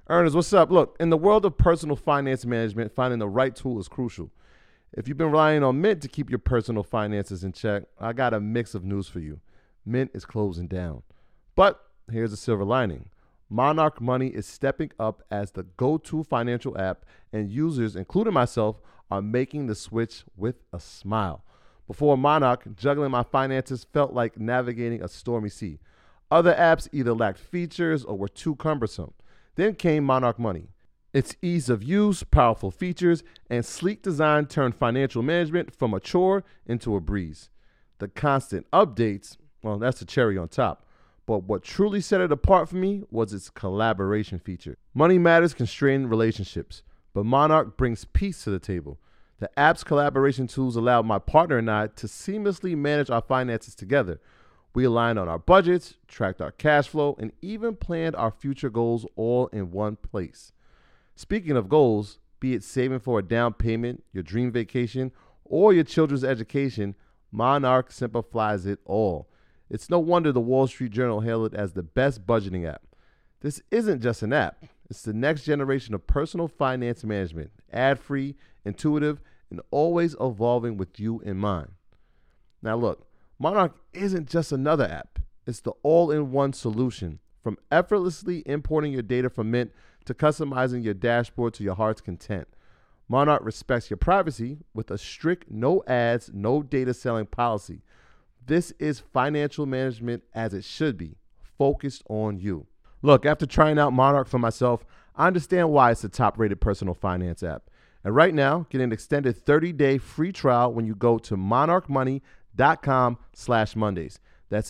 Ernest, what's up? Look, in the world of personal finance management, finding the right tool is crucial. If you've been relying on Mint to keep your personal finances in check, I got a mix of news for you. Mint is closing down. But here's a silver lining. Monarch Money is stepping up as the go-to financial app, and users, including myself, are making the switch with a smile. Before Monarch, juggling my finances felt like navigating a stormy sea. Other apps either lacked features or were too cumbersome. Then came Monarch Money. Its ease of use, powerful features, and sleek design turned financial management from a chore into a breeze. The constant updates, well, that's the cherry on top. But what truly set it apart for me was its collaboration feature. Money matters constrain relationships, but Monarch brings peace to the table. The app's collaboration tools allow my partner and I to seamlessly manage our finances together. We aligned on our budgets, tracked our cash flow, and even planned our future goals all in one place. Speaking of goals, be it saving for a down payment, your dream vacation, or your children's education, Monarch simplifies it all. It's no wonder the Wall Street Journal hailed it as the best budgeting app. This isn't just an app. It's the next generation of personal finance management, ad-free, intuitive, and always evolving with you in mind. Now look, Monarch isn't just another app. It's the all-in-one solution. From effortlessly importing your data from Mint to customizing your dashboard to your heart's content. Monarch respects your privacy with a strict no ads, no data selling policy. This is financial management as it should be, focused on you. Look, after trying out Monarch for myself, I understand why it's the top-rated personal finance app. And right now, get an extended 30-day free trial when you go to monarchmoney.com/Mondays. That's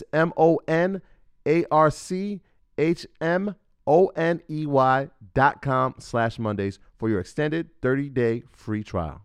monarchmoney.com/Mondays for your extended 30-day free trial.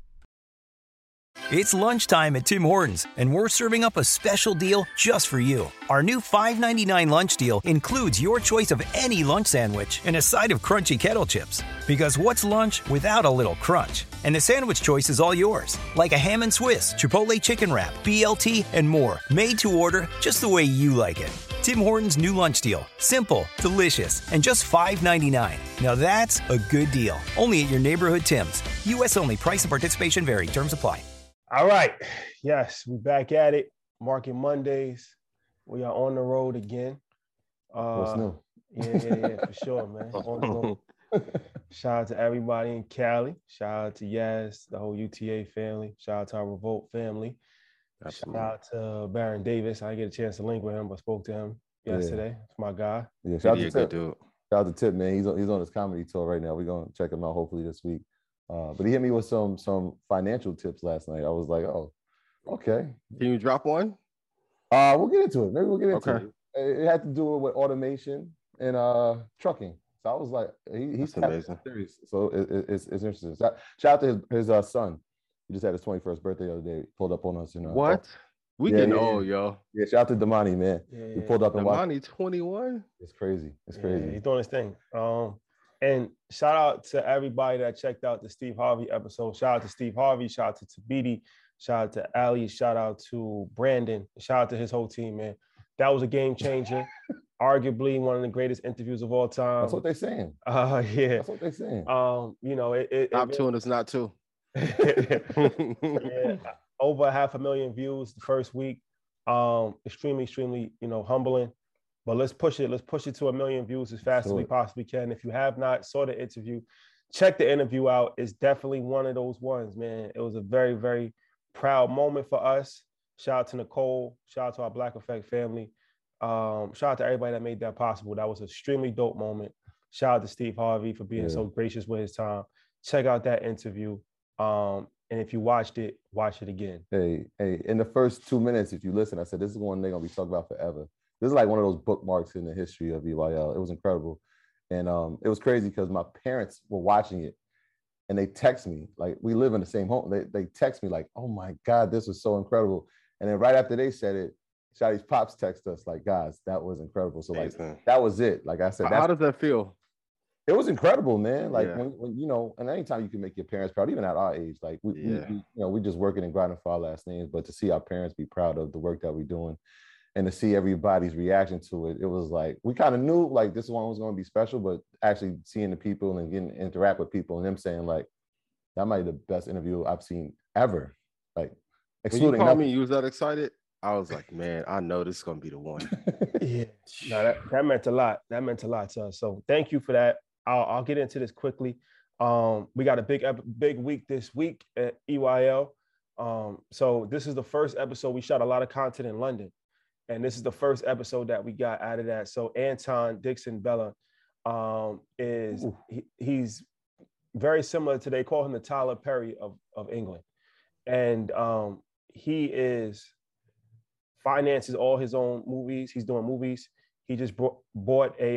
It's lunchtime at Tim Hortons, and we're serving up a special deal just for you. Our new $5.99 lunch deal includes your choice of any lunch sandwich and a side of crunchy kettle chips. Because what's lunch without a little crunch? And the sandwich choice is all yours, like a ham and Swiss, Chipotle chicken wrap, BLT, and more, made to order just the way you like it. Tim Hortons' new lunch deal. Simple, delicious, and just $5.99. Now that's a good deal. Only at your neighborhood Tim's. U.S. only. Price and participation vary. Terms apply. All right. Yes, we back at it. Market Mondays. We are on the road again. What's new? Yeah, for sure, man. On the road. Shout out to everybody in Cali. Shout out to Yaz, the whole UTA family. Shout out to our Revolt family. Absolutely. Shout out to Baron Davis. I didn't get a chance to link with him, but spoke to him yesterday. It's my guy. Yeah, shout out to Good Tip. dude. Shout out to Tip, man. He's on his comedy tour right now. We're gonna check him out hopefully this week. But he hit me with some financial tips last night. I was like, oh, okay. Can you drop one? We'll get into it. Maybe we'll get into Okay. it. It had to do with automation and trucking. So I was like, he's amazing. serious. So it's interesting. Shout out to his son. He just had his 21st birthday the other day. Pulled up on us. What? We getting old, yo. Yeah, shout out to Damani, man. Yeah, We pulled up and watched. Damani 21? It's crazy. It's Yeah, crazy. he's doing his thing. And shout out to everybody that checked out the Steve Harvey episode. Shout out to Steve Harvey. Shout out to Tabiti. Shout out to Ali. Shout out to Brandon. Shout out to his whole team, man. That was a game changer. Arguably one of the greatest interviews of all time. That's what they're saying. Yeah. That's what they're saying. Top two and it's not two. Yeah, over 500,000 views the first week. Extremely, humbling. But let's push it. Let's push it to 1 million views as fast as we possibly can. If you have not saw the interview, check the interview out. It's definitely one of those ones, man. It was a very, very proud moment for us. Shout out to Nicole. Shout out to our Black Effect family. Shout out to everybody that made that possible. That was an extremely dope moment. Shout out to Steve Harvey for being so gracious with his time. Check out that interview. And if you watched it, watch it again. Hey, in the first 2 minutes, if you listen, I said, this is one they're going to be talking about forever. This is like one of those bookmarks in the history of EYL. It was incredible. And it was crazy because my parents were watching it and they text me, like we live in the same home. They text me like, oh my God, this was so incredible. And then right after they said it, Shotty's pops text us like, guys, that was incredible. So like, that was it. Like I said, how does that feel? It was incredible, man. Like when and anytime you can make your parents proud, even at our age, like we just working and grinding for our last names, but to see our parents be proud of the work that we're doing and to see everybody's reaction to it, it was like we kind of knew like this one was going to be special, but actually seeing the people and getting interact with people and them saying like that might be the best interview I've seen ever. Like excluding when you called me, you was that excited. I was like, man, I know this is gonna be the one. Yeah, no, that meant a lot. That meant a lot to us. So thank you for that. I'll get into this quickly. We got a big week this week at EYL. So this is the first episode. We shot a lot of content in London, and this is the first episode that we got out of that. So Anton Dixon Bella he's very similar to, they call him the Tyler Perry of England, and he finances all his own movies. He's doing movies. He just bought a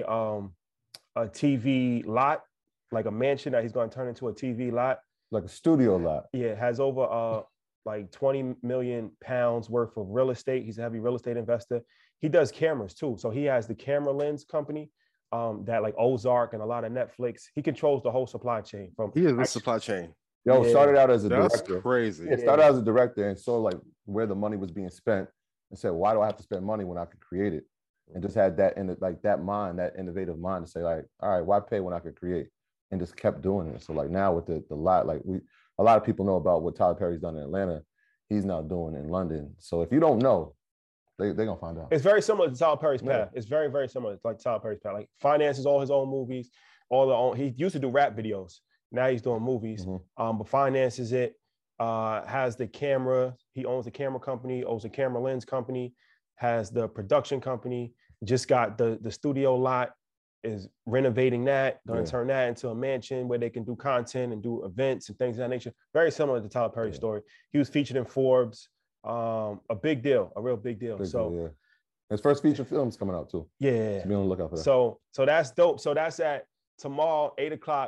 TV lot, like a mansion that he's going to turn into a TV lot, like a studio lot. Yeah, it has over like 20 million pounds worth of real estate. He's a heavy real estate investor. He does cameras too. So he has the camera lens company that like Ozark and a lot of Netflix. He controls the whole supply chain. He is the supply chain. Started out as a That's director. Crazy. Yeah, started out as a director and saw like where the money was being spent and said, why do I have to spend money when I could create it? And just had that that mind, that innovative mind to say like, all right, why pay when I could create? And just kept doing it. So like now with the lot, like a lot of people know about what Tyler Perry's done in Atlanta. He's now doing in London. So if you don't know, they're gonna find out. It's very similar to Tyler Perry's path. It's very, very similar. It's like Tyler Perry's path. Like finances all his own movies, he used to do rap videos. Now he's doing movies. But finances it, has the camera. He owns the camera company, owns a camera lens company, has the production company, just got the studio lot, is renovating that, going to turn that into a mansion where they can do content and do events and things of that nature. Very similar to Tyler Perry's story. He was featured in Forbes, a big deal, a real big deal. His first feature film's coming out too. Yeah. So be on the lookout for that. So that's dope. So that's at tomorrow, 8:00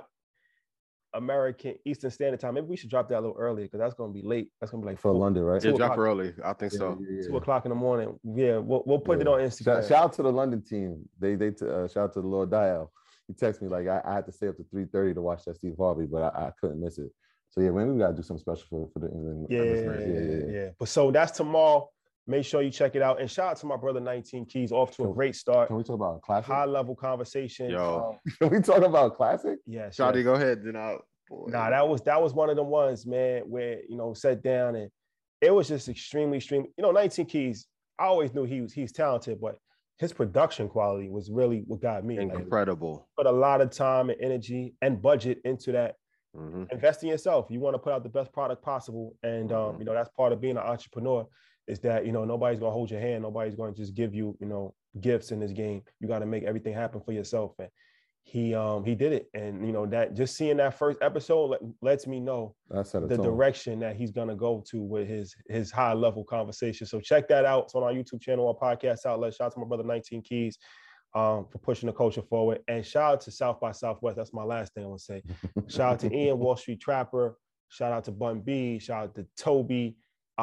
American Eastern Standard Time. Maybe we should drop that a little earlier because that's going to be late. That's going to be like for London, right? Yeah, drop early. I think so. 2:00 in the morning. Yeah, we'll put it on Instagram. Shout out to the London team. They shout out to the Lord Dial. He texted me like I had to stay up to 3:30 to watch that Steve Harvey, but I couldn't miss it. So yeah, maybe we gotta do something special for the England. Yeah. But so that's tomorrow. Make sure you check it out. And shout out to my brother 19 Keys, off to a great start. Can we talk about a classic? High level conversation. Yo. Can we talk about a classic? Yes. Shawty, go ahead. Then Nah, that was one of them ones, man, where, sat down and it was just extremely. 19 Keys, I always knew he's talented, but his production quality was really what got me. Incredible. Put a lot of time and energy and budget into that. Invest in yourself. You want to put out the best product possible. And, that's part of being an entrepreneur is that, nobody's going to hold your hand. Nobody's going to just give you, gifts in this game. You got to make everything happen for yourself. And he did it. And, that just seeing that first episode lets me know the direction that he's going to go to with his high level conversation. So check that out. It's on our YouTube channel, our podcast outlet. Shout out to my brother 19 Keys for pushing the culture forward. And shout out to South by Southwest. That's my last thing I want to say. Shout out to Ian, Wall Street Trapper. Shout out to Bun B. Shout out to Toby.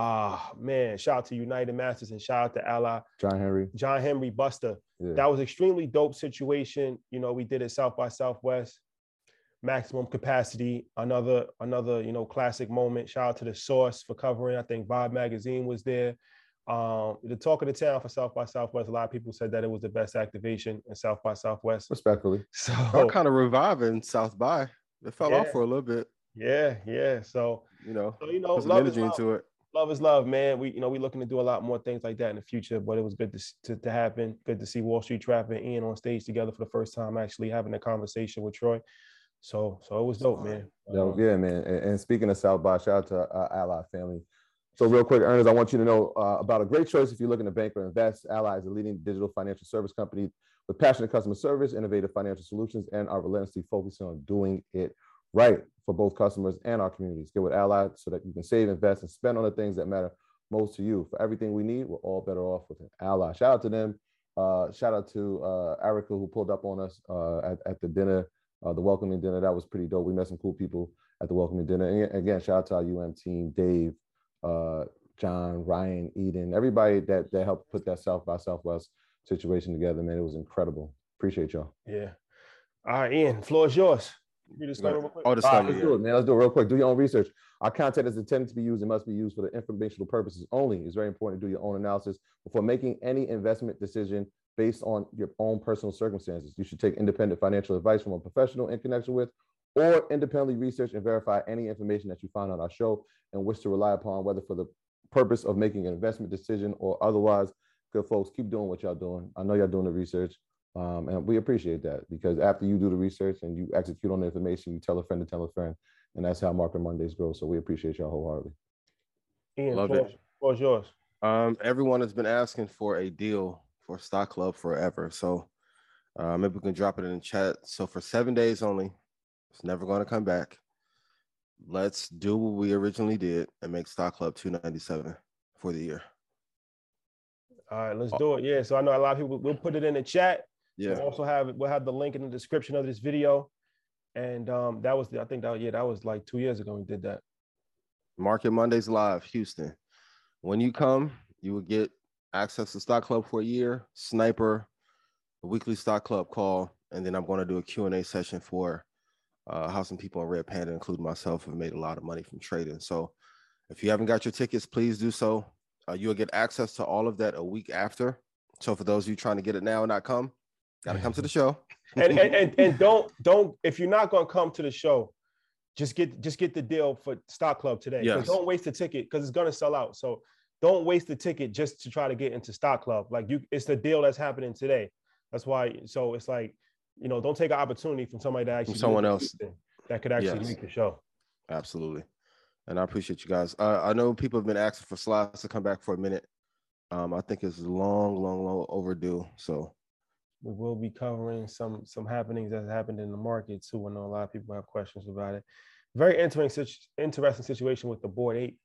Shout out to United Masters and shout out to Ally. John Henry Buster. Yeah. That was extremely dope situation. We did it South by Southwest. Maximum capacity. Another classic moment. Shout out to The Source for covering. I think Vibe Magazine was there. The talk of the town for South by Southwest. A lot of people said that it was the best activation in South by Southwest. Respectfully. So kind of reviving South by. It fell off for a little bit. Yeah. So put some energy into it. Love is love, man. We looking to do a lot more things like that in the future, but it was good to happen. Good to see Wall Street Trapper and Ian on stage together for the first time, actually having a conversation with Troy. So it was dope, man. Yeah, man. And speaking of South by, shout out to our Ally family. So real quick, Ernest, I want you to know about a great choice if you're looking to bank or invest. Ally is a leading digital financial service company with passionate customer service, innovative financial solutions, and are relentlessly focusing on doing it right for both customers and our communities. Get with Ally so that you can save, invest, and spend on the things that matter most to you. For everything we need, we're all better off with an Ally. Shout out to them. Shout out to Erica, who pulled up on us at the dinner, the welcoming dinner. That was pretty dope. We met some cool people at the welcoming dinner. And again, shout out to our team, Dave, John, Ryan, Eden, everybody that helped put that South by Southwest situation together, man. It was incredible. Appreciate y'all. Yeah. All right, Ian, floor is yours. Disclaimer real quick. Oh, disclaimer. Let's do it, man. Let's do it real quick. Do your own research. Our content is intended to be used and must be used for the informational purposes only. It's very important to do your own analysis before making any investment decision based on your own personal circumstances. You should take independent financial advice from a professional in connection with, or independently research and verify any information that you find on our show and wish to rely upon, whether for the purpose of making an investment decision or otherwise. Good folks, keep doing what y'all doing. I know y'all doing the research, and we appreciate that, because after you do the research and you execute on the information, you tell a friend to tell a friend, and that's how Market Mondays grow. So we appreciate y'all wholeheartedly. Ian, floor's yours. Everyone has been asking for a deal for Stock Club forever, so maybe we can drop it in the chat. So for 7 days only, it's never going to come back. Let's do what we originally did and make Stock Club $297 for the year. All right, let's do it. Yeah, so I know a lot of people will put it in the chat. Yeah. We'll have the link in the description of this video. And that was like 2 years ago we did that. Market Mondays Live, Houston. When you come, you will get access to Stock Club for a year, Sniper, a weekly Stock Club call, and then I'm going to do a Q&A session for how some people in Red Panda, including myself, have made a lot of money from trading. So if you haven't got your tickets, please do so. You'll get access to all of that a week after. So for those of you trying to get it now and not come, got to come to the show. and don't if you're not going to come to the show, just get the deal for Stock Club today. Yes. Don't waste the ticket, because it's going to sell out. So don't waste the ticket just to try to get into Stock Club. Like, it's the deal that's happening today. That's why. So it's like, don't take an opportunity from somebody that actually, from someone else that could actually make the show. Absolutely. And I appreciate you guys. I know people have been asking for Slides to come back for a minute. I think it's long overdue. So we will be covering some happenings that happened in the market too. I know a lot of people have questions about it. Very interesting situation with the Bored Ape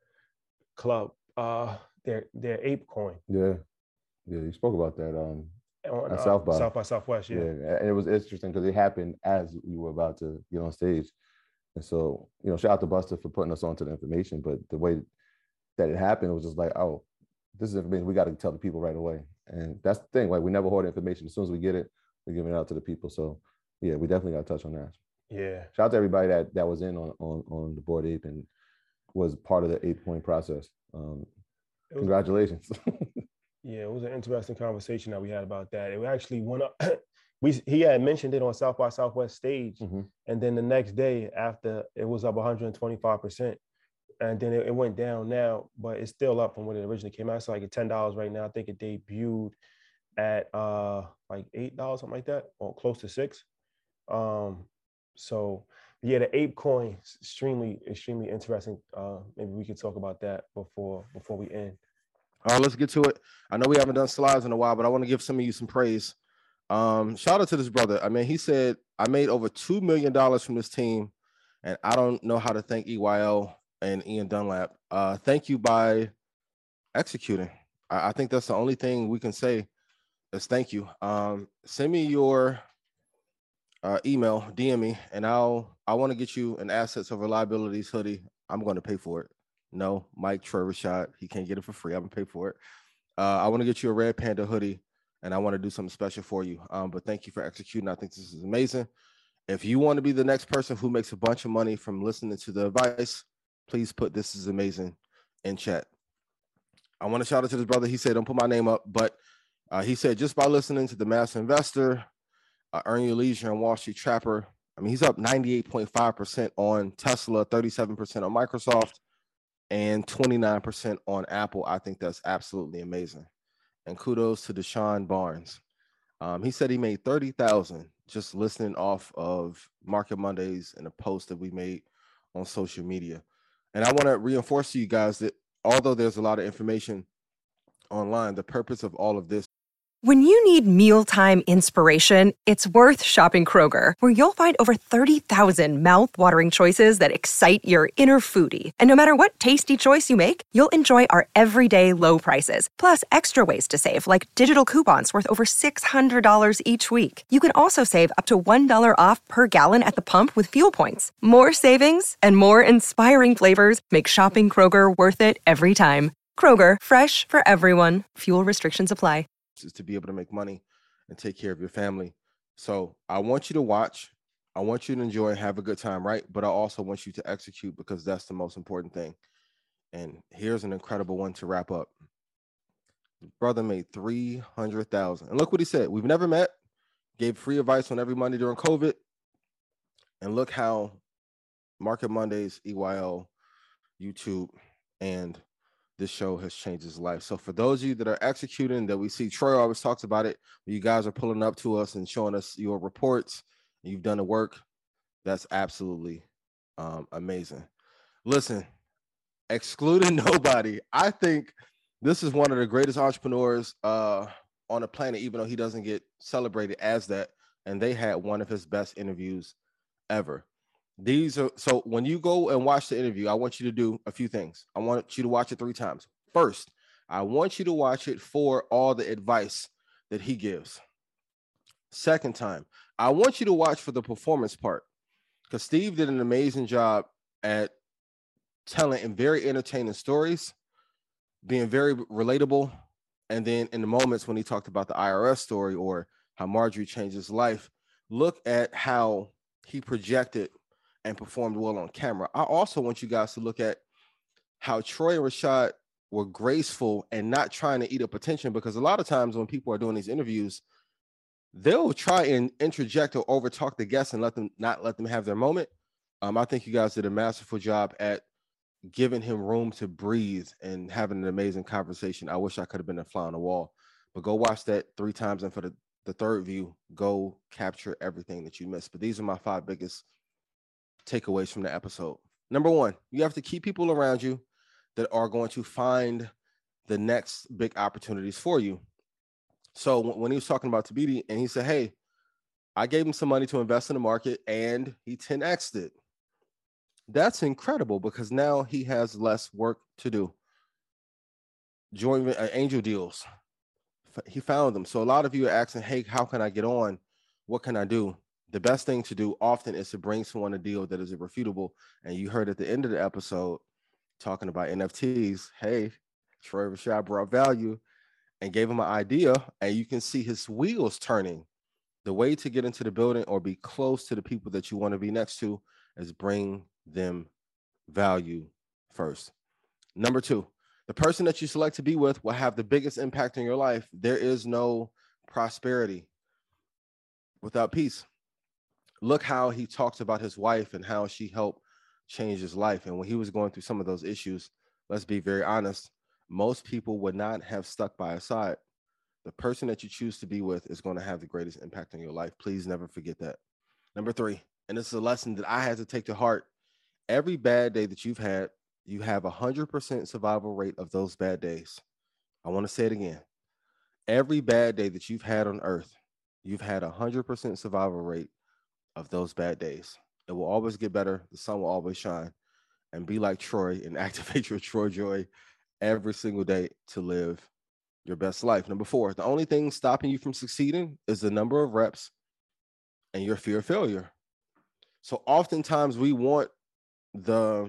Club. Their ape coin. Yeah, you spoke about that at South by Southwest. Yeah, and it was interesting because it happened as we were about to get on stage. And so, shout out to Buster for putting us onto the information, but the way that it happened, it was just like, oh, this is information we got to tell the people right away. And that's the thing, like, we never hoard information. As soon as we get it, we're giving it out to the people. So yeah, we definitely got to touch on that. Yeah. Shout out to everybody that was in on the Bored Ape and was part of the 8-point process. Congratulations. Yeah, it was an interesting conversation that we had about that. It actually went up. He had mentioned it on South by Southwest stage, and then the next day after, it was up 125%, and then it went down now, but it's still up from when it originally came out. It's like at $10 right now. I think it debuted at like $8, something like that, or close to $6. So yeah, the ape coin is extremely interesting. Maybe we could talk about that before we end. All right, let's get to it. I know we haven't done slides in a while, but I want to give some of you some praise. Shout out to this brother. I mean, he said, I made over $2 million from this team, and I don't know how to thank EYL and Ian Dunlap. Thank you by executing. I think that's the only thing we can say is thank you. Send me your email, DM me, and I want to get you an Assets Over Liabilities hoodie. I'm going to pay for it. No, Mike Trevor shot. He can't get it for free. I'm going to pay for it. I want to get you a Red Panda hoodie, and I want to do something special for you. But thank you for executing. I think this is amazing. If you want to be the next person who makes a bunch of money from listening to the advice, please put "This is amazing" in chat. I want to shout out to this brother. He said, don't put my name up, but he said, just by listening to The Master Investor, Earn Your Leisure, and Wall Street Trapper, I mean, he's up 98.5% on Tesla, 37% on Microsoft, and 29% on Apple. I think that's absolutely amazing. And kudos to Deshaun Barnes. He said he made $30,000 just listening off of Market Mondays and a post that we made on social media. And I want to reinforce to you guys that although there's a lot of information online, the purpose of all of this. When you need mealtime inspiration, it's worth shopping Kroger, where you'll find over 30,000 mouth-watering choices that excite your inner foodie. And no matter what tasty choice you make, you'll enjoy our everyday low prices, plus extra ways to save, like digital coupons worth over $600 each week. You can also save up to $1 off per gallon at the pump with fuel points. More savings and more inspiring flavors make shopping Kroger worth it every time. Kroger, fresh for everyone. Fuel restrictions apply. Is to be able to make money and take care of your family. So I want you to watch. I want you to enjoy and have a good time, right? But I also want you to execute because that's the most important thing. And here's an incredible one to wrap up. Brother made 300,000. And look what he said. We've never met. Gave free advice on every Monday during COVID. And look how Market Mondays, EYL, YouTube, and this show has changed his life. So for those of you that are executing, that we see, Troy always talks about it. You guys are pulling up to us and showing us your reports. And you've done the work. That's absolutely amazing. Listen, excluding nobody, I think this is one of the greatest entrepreneurs on the planet, even though he doesn't get celebrated as that. And they had one of his best interviews ever. These are, so when you go and watch the interview, I want you to do a few things. I want you to watch it 3 times. First, I want you to watch it for all the advice that he gives. Second time, I want you to watch for the performance part, because Steve did an amazing job at telling and very entertaining stories, being very relatable. And then in the moments when he talked about the IRS story or how Marjorie changed his life, look at how he projected and performed well on camera. I also want you guys to look at how Troy and Rashad were graceful and not trying to eat up attention, because a lot of times when people are doing these interviews, they'll try and interject or overtalk the guests and not let them have their moment. I think you guys did a masterful job at giving him room to breathe and having an amazing conversation. I wish I could have been a fly on the wall, but go watch that 3 times. And for the third view, go capture everything that you missed. But these are my 5 biggest takeaways from the episode. Number 1, you have to keep people around you that are going to find the next big opportunities for you. So when he was talking about Thabiti and he said, hey, I gave him some money to invest in the market and he 10x'd it. That's incredible, because now he has less work to do. Joint angel deals. He found them. So a lot of you are asking, hey, how can I get on? What can I do? The best thing to do often is to bring someone a deal that is irrefutable. And you heard at the end of the episode talking about NFTs. Hey, Troy Rashad brought value and gave him an idea, and you can see his wheels turning. The way to get into the building or be close to the people that you want to be next to is bring them value first. Number 2, the person that you select to be with will have the biggest impact in your life. There is no prosperity without peace. Look how he talks about his wife and how she helped change his life. And when he was going through some of those issues, let's be very honest, most people would not have stuck by his side. The person that you choose to be with is going to have the greatest impact on your life. Please never forget that. Number 3, and this is a lesson that I had to take to heart. Every bad day that you've had, you have 100% survival rate of those bad days. I want to say it again. Every bad day that you've had on earth, you've had 100% survival rate of those bad days. It will always get better. The sun will always shine. And be like Troy and activate your Troy joy every single day to live your best life. Number 4, the only thing stopping you from succeeding is the number of reps and your fear of failure. So oftentimes we want the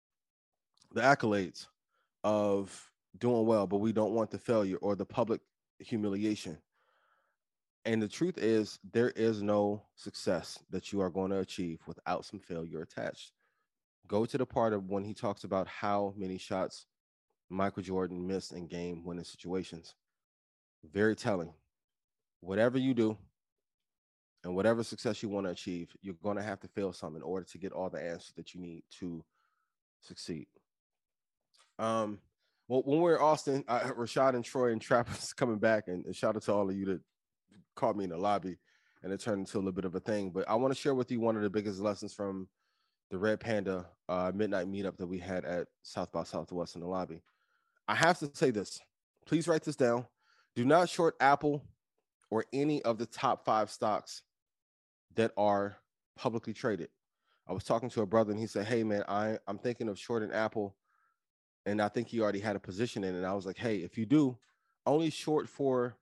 accolades of doing well, but we don't want the failure or the public humiliation. And the truth is, there is no success that you are going to achieve without some failure attached. Go to the part of when he talks about how many shots Michael Jordan missed in game-winning situations. Very telling. Whatever you do and whatever success you want to achieve, you're going to have to fail some in order to get all the answers that you need to succeed. Well, when we're in Austin, Rashad and Troy and Trappers coming back, and shout out to all of you that caught me in the lobby, and it turned into a little bit of a thing. But I want to share with you one of the biggest lessons from the Red Panda midnight meetup that we had at South by Southwest in the lobby. I have to say this. Please write this down. Do not short Apple or any of the top 5 stocks that are publicly traded. I was talking to a brother and he said, hey, man, I'm thinking of shorting Apple, and I think he already had a position in it. And I was like, hey, if you do, only short for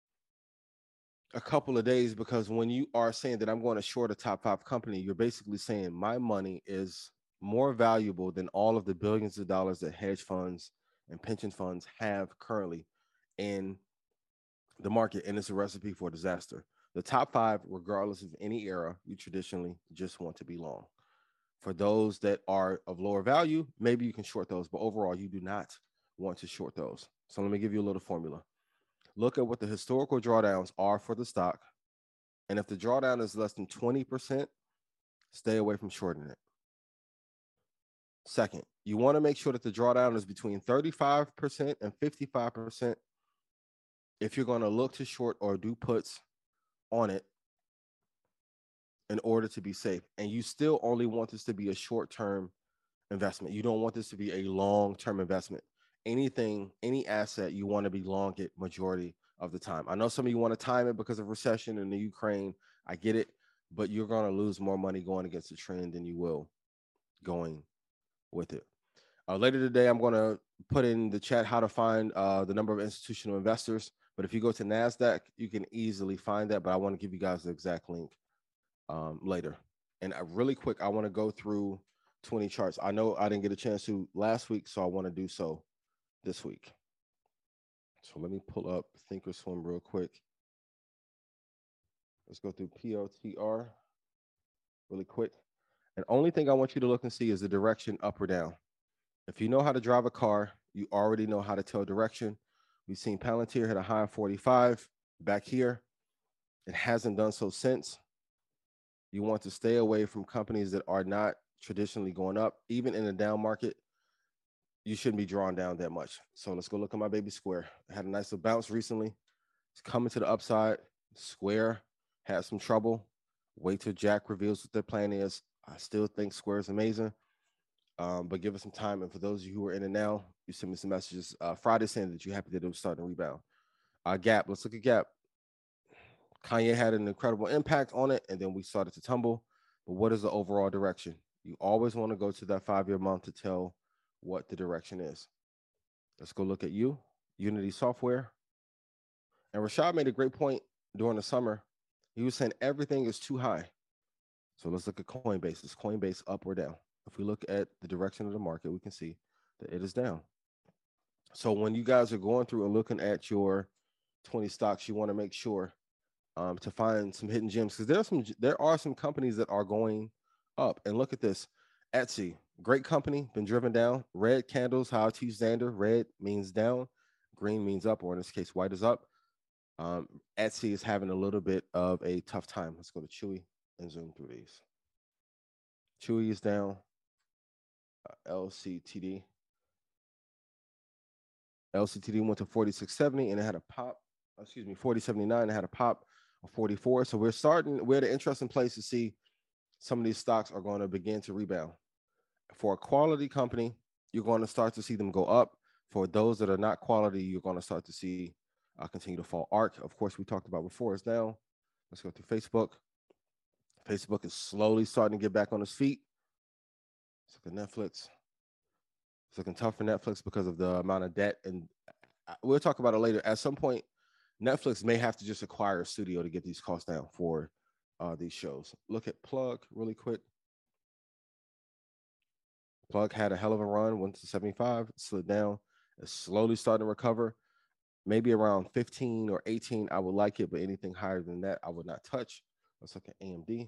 a couple of days, because when you are saying that I'm going to short a top 5 company, you're basically saying my money is more valuable than all of the billions of dollars that hedge funds and pension funds have currently in the market, and it's a recipe for disaster. The top 5, regardless of any era, you traditionally just want to be long. For those that are of lower value, maybe you can short those, but overall, you do not want to short those. So let me give you a little formula. Look at what the historical drawdowns are for the stock. And if the drawdown is less than 20%, stay away from shorting it. Second, you want to make sure that the drawdown is between 35% and 55% if you're going to look to short or do puts on it in order to be safe. And you still only want this to be a short-term investment. You don't want this to be a long-term investment. Anything, any asset, you want to be long it majority of the time. I know some of you want to time it because of recession in the Ukraine. I get it, but you're going to lose more money going against the trend than you will going with it. Later today, I'm going to put in the chat how to find the number of institutional investors. But if you go to NASDAQ, you can easily find that. But I want to give you guys the exact link later. And really quick, I want to go through 20 charts. I know I didn't get a chance to last week, so I want to do so this week. So let me pull up Thinkorswim real quick. Let's go through PLTR really quick. And only thing I want you to look and see is the direction up or down. If you know how to drive a car, you already know how to tell direction. We've seen Palantir hit a high of 45 back here. It hasn't done so since. You want to stay away from companies that are not traditionally going up. Even in a down market, you shouldn't be drawn down that much. So let's go look at my baby Square. It had a nice little bounce recently. It's coming to the upside. Square had some trouble. Wait till Jack reveals what their plan is. I still think Square is amazing. But give us some time. And for those of you who are in it now, you send me some messages Friday saying that you're happy that it was starting to rebound. Gap, let's look at Gap. Kanye had an incredible impact on it, and then we started to tumble. But what is the overall direction? You always want to go to that 5-year month to tell what the direction is. Let's go look at Unity Software. And Rashad made a great point during the summer. He was saying everything is too high. So let's look at Coinbase. Is Coinbase up or down? If we look at the direction of the market, we can see that it is down. So when you guys are going through and looking at your 20 stocks, you want to make sure to find some hidden gems, because there are some companies that are going up. And look at this. Etsy, great company, been driven down. Red candles, how I teach Xander. Red means down, green means up, or in this case, white is up. Etsy is having a little bit of a tough time. Let's go to Chewy and zoom through these. Chewy is down. LCTD went to 46.70 and it had a pop. 40.79 and had a pop of 44. So we're at an interesting place to see some of these stocks are going to begin to rebound. For a quality company, you're going to start to see them go up. For those that are not quality, you're going to start to see continue to fall. ARK, of course, we talked about before, is down. Let's go through Facebook. Facebook is slowly starting to get back on its feet. Let's look at Netflix. It's looking tough for Netflix because of the amount of debt. And we'll talk about it later. At some point, Netflix may have to just acquire a studio to get these costs down for these shows. Look at Plug really quick. Plug had a hell of a run, went to 75, slid down. It's slowly starting to recover. Maybe around 15 or 18, I would like it, but anything higher than that, I would not touch. Let's look at AMD.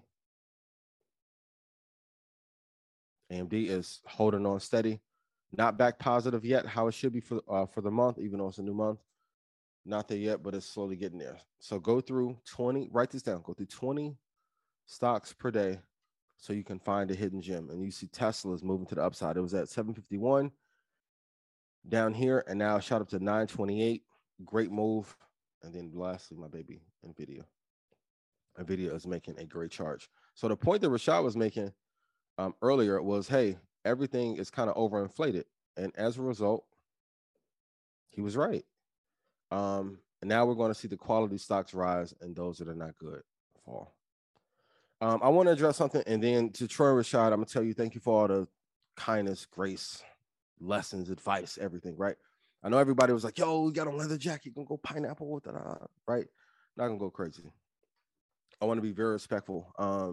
AMD is holding on steady. Not back positive yet, how it should be for the month, even though it's a new month. Not there yet, but it's slowly getting there. So go through 20, write this down, go through 20 stocks per day so you can find a hidden gem. And you see Tesla's moving to the upside. It was at 751 down here, and now shot up to 928. Great move. And then lastly, my baby, NVIDIA. NVIDIA is making a great charge. So the point that Rashad was making earlier was, hey, everything is kind of overinflated. And as a result, he was right. And now we're going to see the quality stocks rise and those that are not good fall. I want to address something. And then to Troy Rashad, I'm going to tell you, thank you for all the kindness, grace, lessons, advice, everything, right? I know everybody was like, yo, we got a leather jacket. Gonna go pineapple with that, right? Not going to go crazy. I want to be very respectful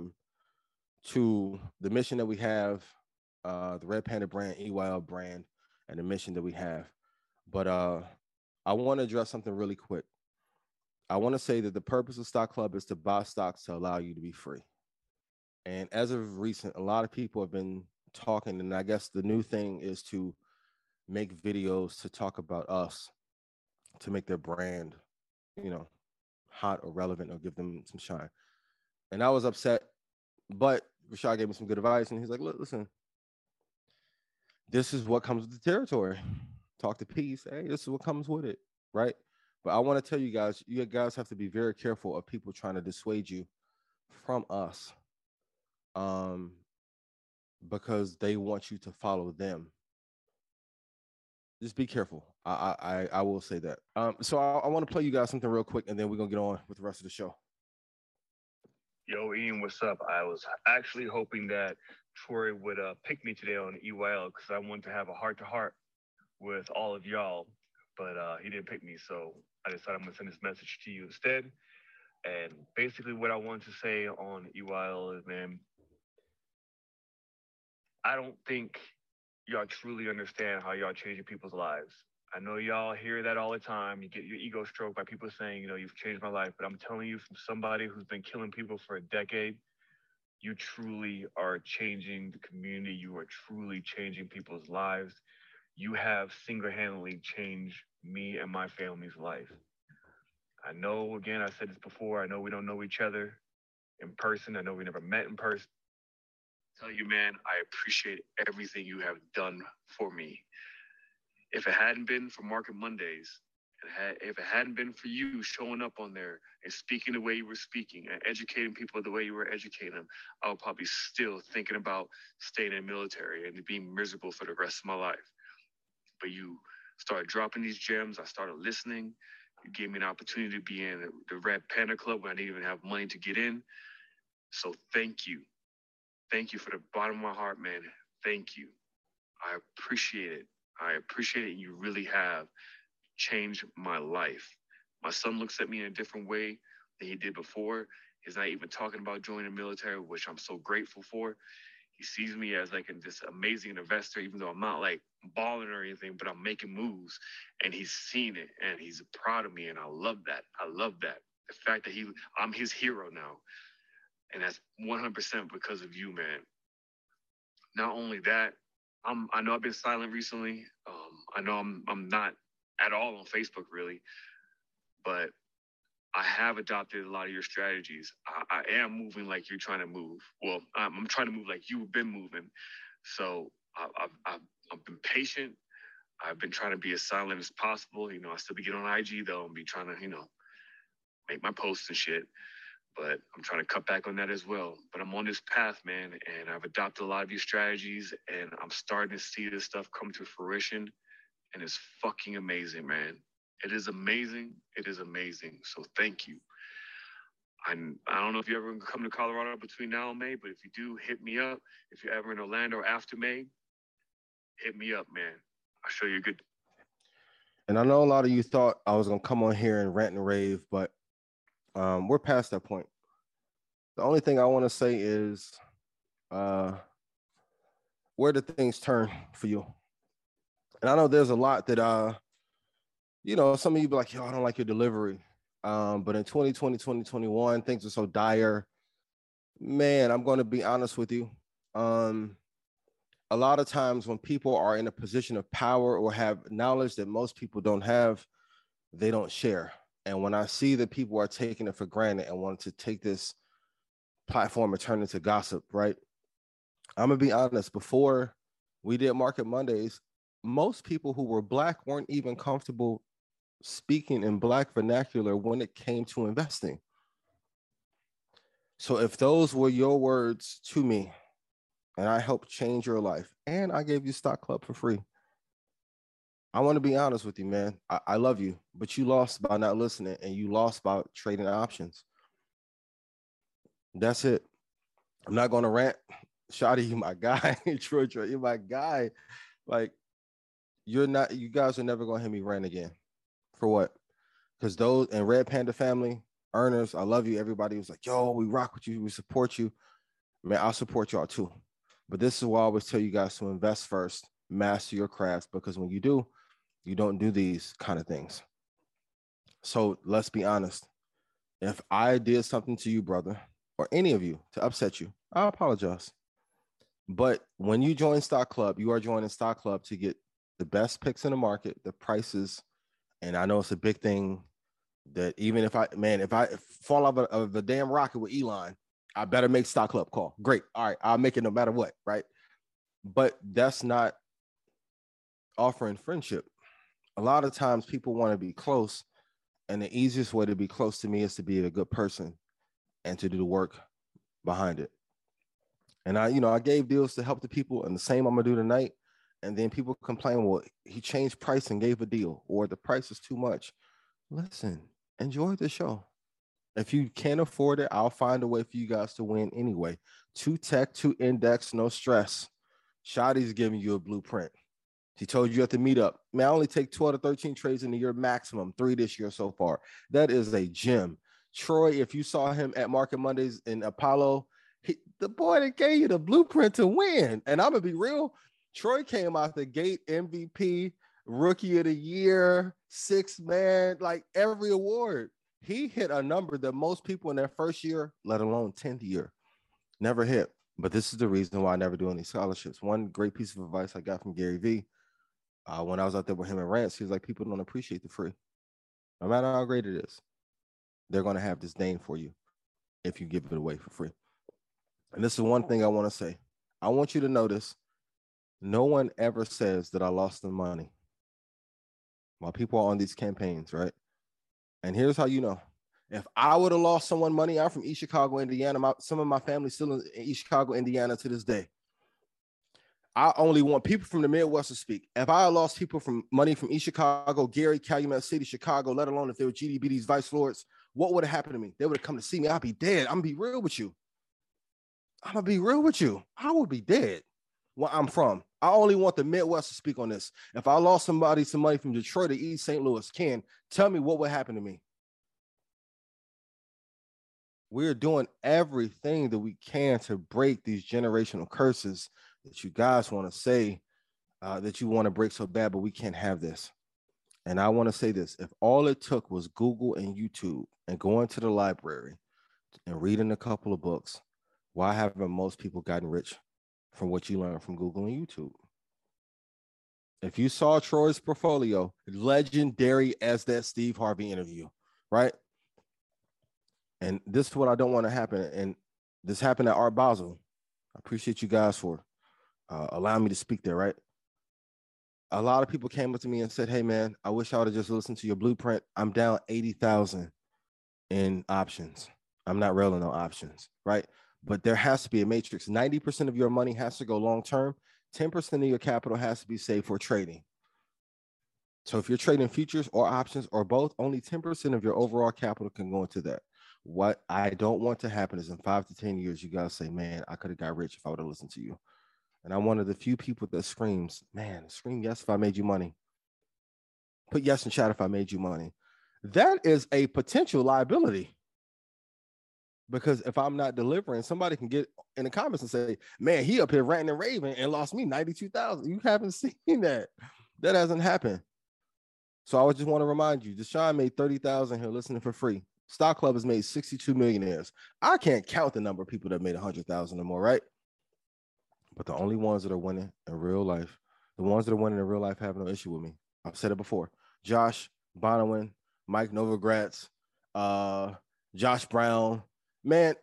to the mission that we have, the Red Panda brand, EYL brand, and the mission that we have. But I want to address something really quick. I want to say that the purpose of Stock Club is to buy stocks to allow you to be free. And as of recent, a lot of people have been talking, and I guess the new thing is to make videos to talk about us, to make their brand, hot or relevant, or give them some shine. And I was upset, but Rashad gave me some good advice, and he's like, "Look, listen, this is what comes with the territory. Talk to peace. Hey, this is what comes with it, right?" But I want to tell you guys have to be very careful of people trying to dissuade you from us, because they want you to follow them. Just be careful. I will say that. So I want to play you guys something real quick, and then we're gonna get on with the rest of the show. Yo, Ian, what's up? I was actually hoping that Troy would pick me today on EYL because I wanted to have a heart-to-heart with all of y'all, but he didn't pick me, so I decided I'm going to send this message to you instead. And basically what I wanted to say on EYL is, man, I don't think y'all truly understand how y'all changing people's lives. I know y'all hear that all the time. You get your ego stroked by people saying, you've changed my life. But I'm telling you, from somebody who's been killing people for a decade, you truly are changing the community. You are truly changing people's lives. You have single-handedly changed me and my family's life. I know, again, I said this before, I know we don't know each other in person. I know we never met in person. I tell you, man, I appreciate everything you have done for me. If it hadn't been for Market Mondays, if it hadn't been for you showing up on there and speaking the way you were speaking and educating people the way you were educating them, I would probably still thinking about staying in the military and being miserable for the rest of my life. But you started dropping these gems. I started listening. You gave me an opportunity to be in the Red Panda Club when I didn't even have money to get in. So thank you. Thank you for the bottom of my heart, man. Thank you. I appreciate it. I appreciate it. And you really have changed my life. My son looks at me in a different way than he did before. He's not even talking about joining the military, which I'm so grateful for. He sees me as like this amazing investor, even though I'm not like balling or anything, but I'm making moves, and he's seen it and he's proud of me. And I love that. I love that. The fact that I'm his hero now. And that's 100% because of you, man. Not only that, I know I've been silent recently. I know I'm not at all on Facebook really, but I have adopted a lot of your strategies. I am moving like you're trying to move. Well, I'm trying to move like you've been moving. So I've been patient. I've been trying to be as silent as possible. I still be getting on IG though and be trying to, make my posts and shit. But I'm trying to cut back on that as well. But I'm on this path, man, and I've adopted a lot of your strategies, and I'm starting to see this stuff come to fruition, and it's fucking amazing, man. It is amazing. It is amazing. So thank you. I don't know if you ever come to Colorado between now and May, but if you do, hit me up. If you're ever in Orlando after May, hit me up, man. I'll show you a good. And I know a lot of you thought I was going to come on here and rant and rave, but we're past that point. The only thing I want to say is where did things turn for you? And I know there's a lot that, some of you be like, yo, I don't like your delivery. But in 2020, 2021, things are so dire. Man, I'm going to be honest with you. A lot of times when people are in a position of power or have knowledge that most people don't have, they don't share. And when I see that people are taking it for granted and want to take this platform and turn it into gossip, right? I'm going to be honest. Before we did Market Mondays, most people who were Black weren't even comfortable speaking in Black vernacular when it came to investing. So if those were your words to me, and I helped change your life, and I gave you Stock Club for free, I want to be honest with you, man. I love you, but you lost by not listening, and you lost by trading options. That's it. I'm not going to rant. Shotty, you my guy. Troy, you're my guy. Like, you guys are never going to hear me rant again. For what? Because those and Red Panda family, earners, I love you. Everybody was like, yo, we rock with you. We support you. Man, I'll support y'all too. But this is why I always tell you guys to invest first, master your craft, because when you do, you don't do these kind of things. So let's be honest. If I did something to you, brother, or any of you to upset you, I apologize. But when you join Stock Club, you are joining Stock Club to get the best picks in the market, the prices. And I know it's a big thing that even if I fall off of a damn rocket with Elon, I better make Stock Club call. Great. All right. I'll make it no matter what. Right. But that's not offering friendship. A lot of times people want to be close. And the easiest way to be close to me is to be a good person and to do the work behind it. And I gave deals to help the people, and the same I'm gonna do tonight. And then people complain, well, he changed price and gave a deal, or the price is too much. Listen, enjoy the show. If you can't afford it, I'll find a way for you guys to win anyway. 2 tech, 2 index, no stress. Shotty's giving you a blueprint. He told you at the meetup, man, I only take 12 to 13 trades in a year maximum, 3 this year so far. That is a gem. Troy, if you saw him at Market Mondays in Apollo, the boy that gave you the blueprint to win. And I'm going to be real. Troy came out the gate MVP, Rookie of the Year, 6th man, like every award. He hit a number that most people in their first year, let alone 10th year, never hit. But this is the reason why I never do any scholarships. One great piece of advice I got from Gary Vee, when I was out there with him and Rance, he was like, people don't appreciate the free. No matter how great it is, they're going to have disdain for you if you give it away for free. And this is one thing I want to say. I want you to notice no one ever says that I lost them money while people are on these campaigns, right? And here's how you know. If I would have lost someone money, I'm from East Chicago, Indiana. Some of my family still in East Chicago, Indiana to this day. I only want people from the Midwest to speak. If I lost people from money from East Chicago, Gary, Calumet City, Chicago, let alone if they were GDBD's vice lords, what would have happened to me? They would have come to see me. I'd be dead. I'm going to be real with you. I would be dead where I'm from. I only want the Midwest to speak on this. If I lost somebody some money from Detroit to East St. Louis, Ken, tell me what would happen to me. We're doing everything that we can to break these generational curses that you guys want to say that you want to break so bad, but we can't have this. And I want to say this. If all it took was Google and YouTube and going to the library and reading a couple of books, why haven't most people gotten rich from what you learned from Google and YouTube? If you saw Troy's portfolio, legendary as that Steve Harvey interview, right? And this is what I don't want to happen. And this happened at Art Basel. I appreciate you guys for allowing me to speak there, right? A lot of people came up to me and said, hey, man, I wish I would have just listened to your blueprint. I'm down 80,000 in options. I'm not railing on options, right? But there has to be a matrix. 90% of your money has to go long-term. 10% of your capital has to be saved for trading. So if you're trading futures or options or both, only 10% of your overall capital can go into that. What I don't want to happen is in 5 to 10 years, you guys say, man, I could have got rich if I would have listened to you. And I'm one of the few people that screams, man, scream yes if I made you money. Put yes in chat if I made you money. That is a potential liability. Because if I'm not delivering, somebody can get in the comments and say, man, he up here ranting and raving and lost me 92,000. You haven't seen that. That hasn't happened. So I just want to remind you, Deshaun made 30,000 here listening for free. Stock Club has made 62 millionaires. I can't count the number of people that made 100,000 or more, right? But the only ones that are winning in real life, the ones that are winning in real life have no issue with me. I've said it before. Josh Bonawyn, Mike Novogratz, Josh Brown, man,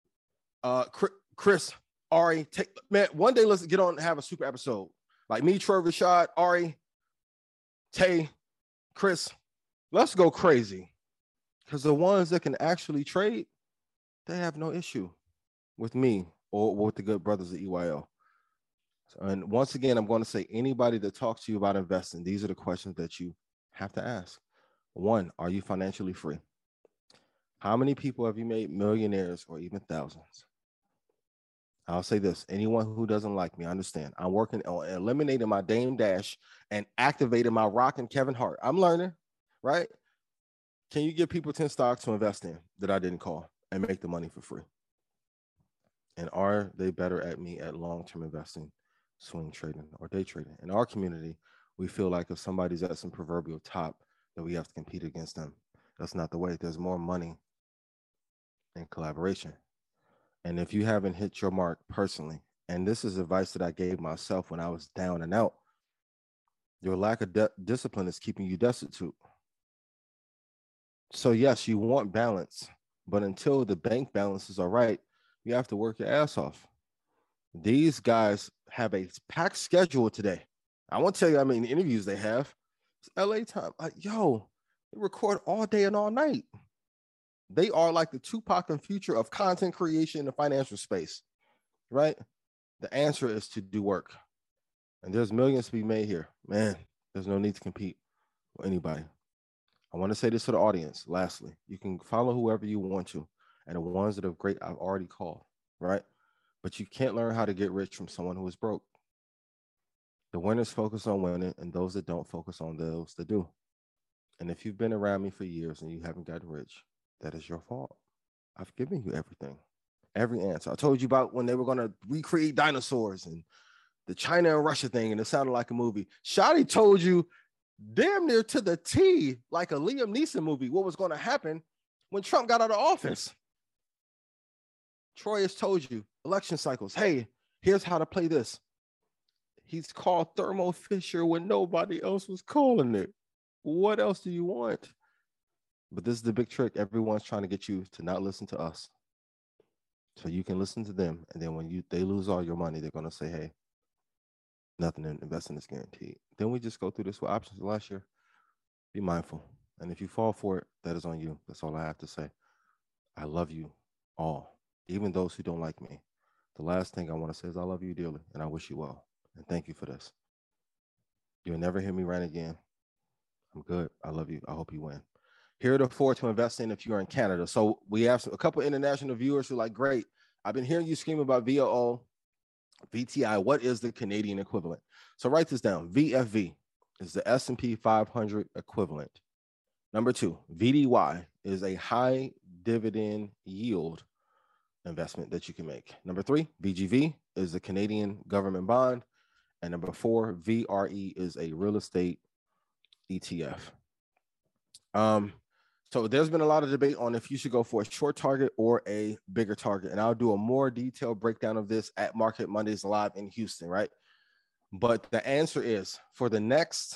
Chris, Ari, man, one day let's get on and have a super episode. Like me, Troy, Rashad, Ari, Tay, Chris, let's go crazy. Because the ones that can actually trade, they have no issue with me or with the good brothers at EYL. And once again, I'm going to say anybody that talks to you about investing, these are the questions that you have to ask. 1, are you financially free? How many people have you made millionaires or even thousands? I'll say this. Anyone who doesn't like me, I understand. I'm working on eliminating my Dame Dash and activating my Rock and Kevin Hart. I'm learning, right? Can you give people 10 stocks to invest in that I didn't call and make the money for free? And are they better at me at long-term investing, swing trading, or day trading? In our community, we feel like if somebody's at some proverbial top, that we have to compete against them. That's not the way. There's more money and collaboration. And if you haven't hit your mark personally, and this is advice that I gave myself when I was down and out, your lack of discipline is keeping you destitute. So yes, you want balance, but until the bank balances are right, you have to work your ass off. These guys have a packed schedule today. I won't tell you how many interviews they have. It's LA time. Yo, they record all day and all night. They are like the Tupac and Future of content creation in the financial space, right? The answer is to do work. And there's millions to be made here. Man, there's no need to compete with anybody. I want to say this to the audience. Lastly, you can follow whoever you want to. And the ones that are great, I've already called, right? But you can't learn how to get rich from someone who is broke. The winners focus on winning, and those that don't focus on those that do. And if you've been around me for years and you haven't gotten rich, that is your fault. I've given you everything, every answer. I told you about when they were going to recreate dinosaurs and the China and Russia thing, and it sounded like a movie. Shadi told you damn near to the T, like a Liam Neeson movie, what was going to happen when Trump got out of office. Troy has told you election cycles. Hey, here's how to play this. He's called Thermo Fisher when nobody else was calling it. What else do you want? But this is the big trick. Everyone's trying to get you to not listen to us, so you can listen to them. And then when they lose all your money, they're going to say, hey, nothing in investing is guaranteed. Then we just go through this with options last year. Be mindful. And if you fall for it, that is on you. That's all I have to say. I love you all, even those who don't like me. The last thing I want to say is I love you dearly, and I wish you well. And thank you for this. You'll never hear me rant again. I'm good. I love you. I hope you win. Here to afford to invest in if you're in Canada. So we have a couple international viewers who are like, great. I've been hearing you scream about VOO, VTI. What is the Canadian equivalent? So write this down. VFV is the S&P 500 equivalent. Number 2, VDY is a high dividend yield investment that you can make. Number 3, VGV is the Canadian government bond. And number 4, VRE is a real estate ETF. So there's been a lot of debate on if you should go for a short target or a bigger target. And I'll do a more detailed breakdown of this at Market Mondays Live in Houston, right? But the answer is for the next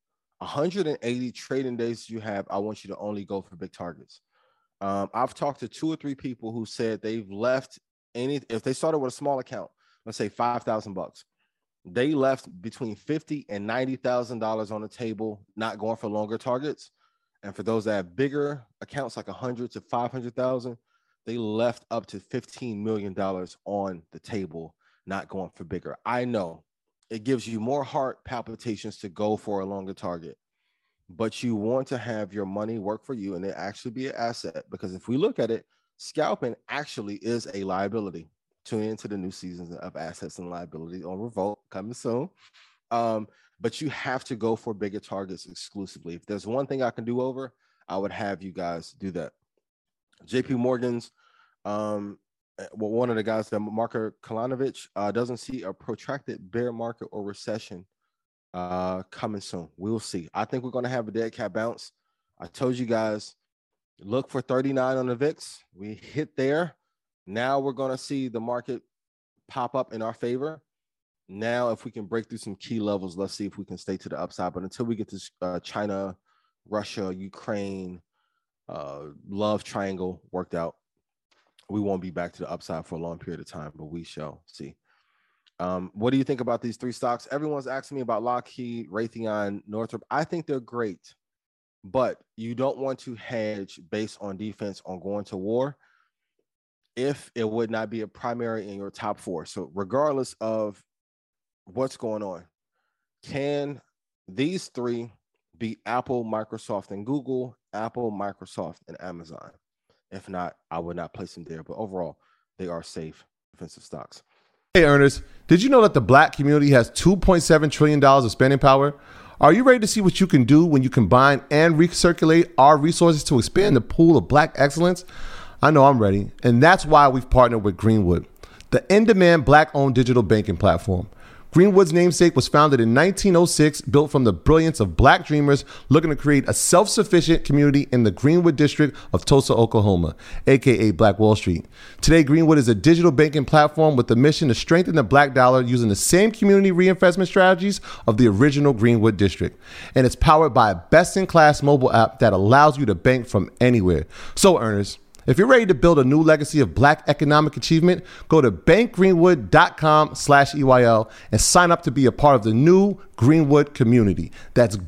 180 trading days you have, I want you to only go for big targets. I've talked to 2 or 3 people who said they've left if they started with a small account, let's say $5,000, they left between $50,000 and $90,000 on the table, not going for longer targets. And for those that have bigger accounts, like 100 to 500,000, they left up to $15 million on the table, not going for bigger. I know it gives you more heart palpitations to go for a longer target, but you want to have your money work for you and it actually be an asset. Because if we look at it, scalping actually is a liability. Tune into the new seasons of Assets and Liability on Revolt coming soon. But you have to go for bigger targets exclusively. If there's one thing I can do over, I would have you guys do that. JP Morgan's, one of the guys, that Marko Kolanovic, doesn't see a protracted bear market or recession coming soon. We'll see. I think we're going to have a dead cat bounce. I told you guys, look for 39 on the VIX. We hit there. Now we're going to see the market pop up in our favor. Now, if we can break through some key levels, let's see if we can stay to the upside. But until we get to China, Russia, Ukraine, love triangle worked out, we won't be back to the upside for a long period of time, but we shall see. What do you think about these 3 stocks? Everyone's asking me about Lockheed, Raytheon, Northrop. I think they're great, but you don't want to hedge based on defense on going to war if it would not be a primary in your top 4. So regardless of what's going on, can these 3 be Apple, Microsoft, and Google, Apple, Microsoft, and Amazon? If not, I would not place them there. But overall, they are safe defensive stocks. Hey, earners, did you know that the Black community has $2.7 trillion of spending power? Are you ready to see what you can do when you combine and recirculate our resources to expand the pool of Black excellence? I know I'm ready, and that's why we've partnered with Greenwood, the in-demand Black-owned digital banking platform. Greenwood's namesake was founded in 1906, built from the brilliance of black dreamers looking to create a self-sufficient community in the Greenwood district of Tulsa, Oklahoma, aka Black Wall Street. Today, Greenwood is a digital banking platform with the mission to strengthen the black dollar using the same community reinvestment strategies of the original Greenwood district. And it's powered by a best-in-class mobile app that allows you to bank from anywhere. So, earners, if you're ready to build a new legacy of black economic achievement, go to bankgreenwood.com/EYL and sign up to be a part of the new Greenwood community. That's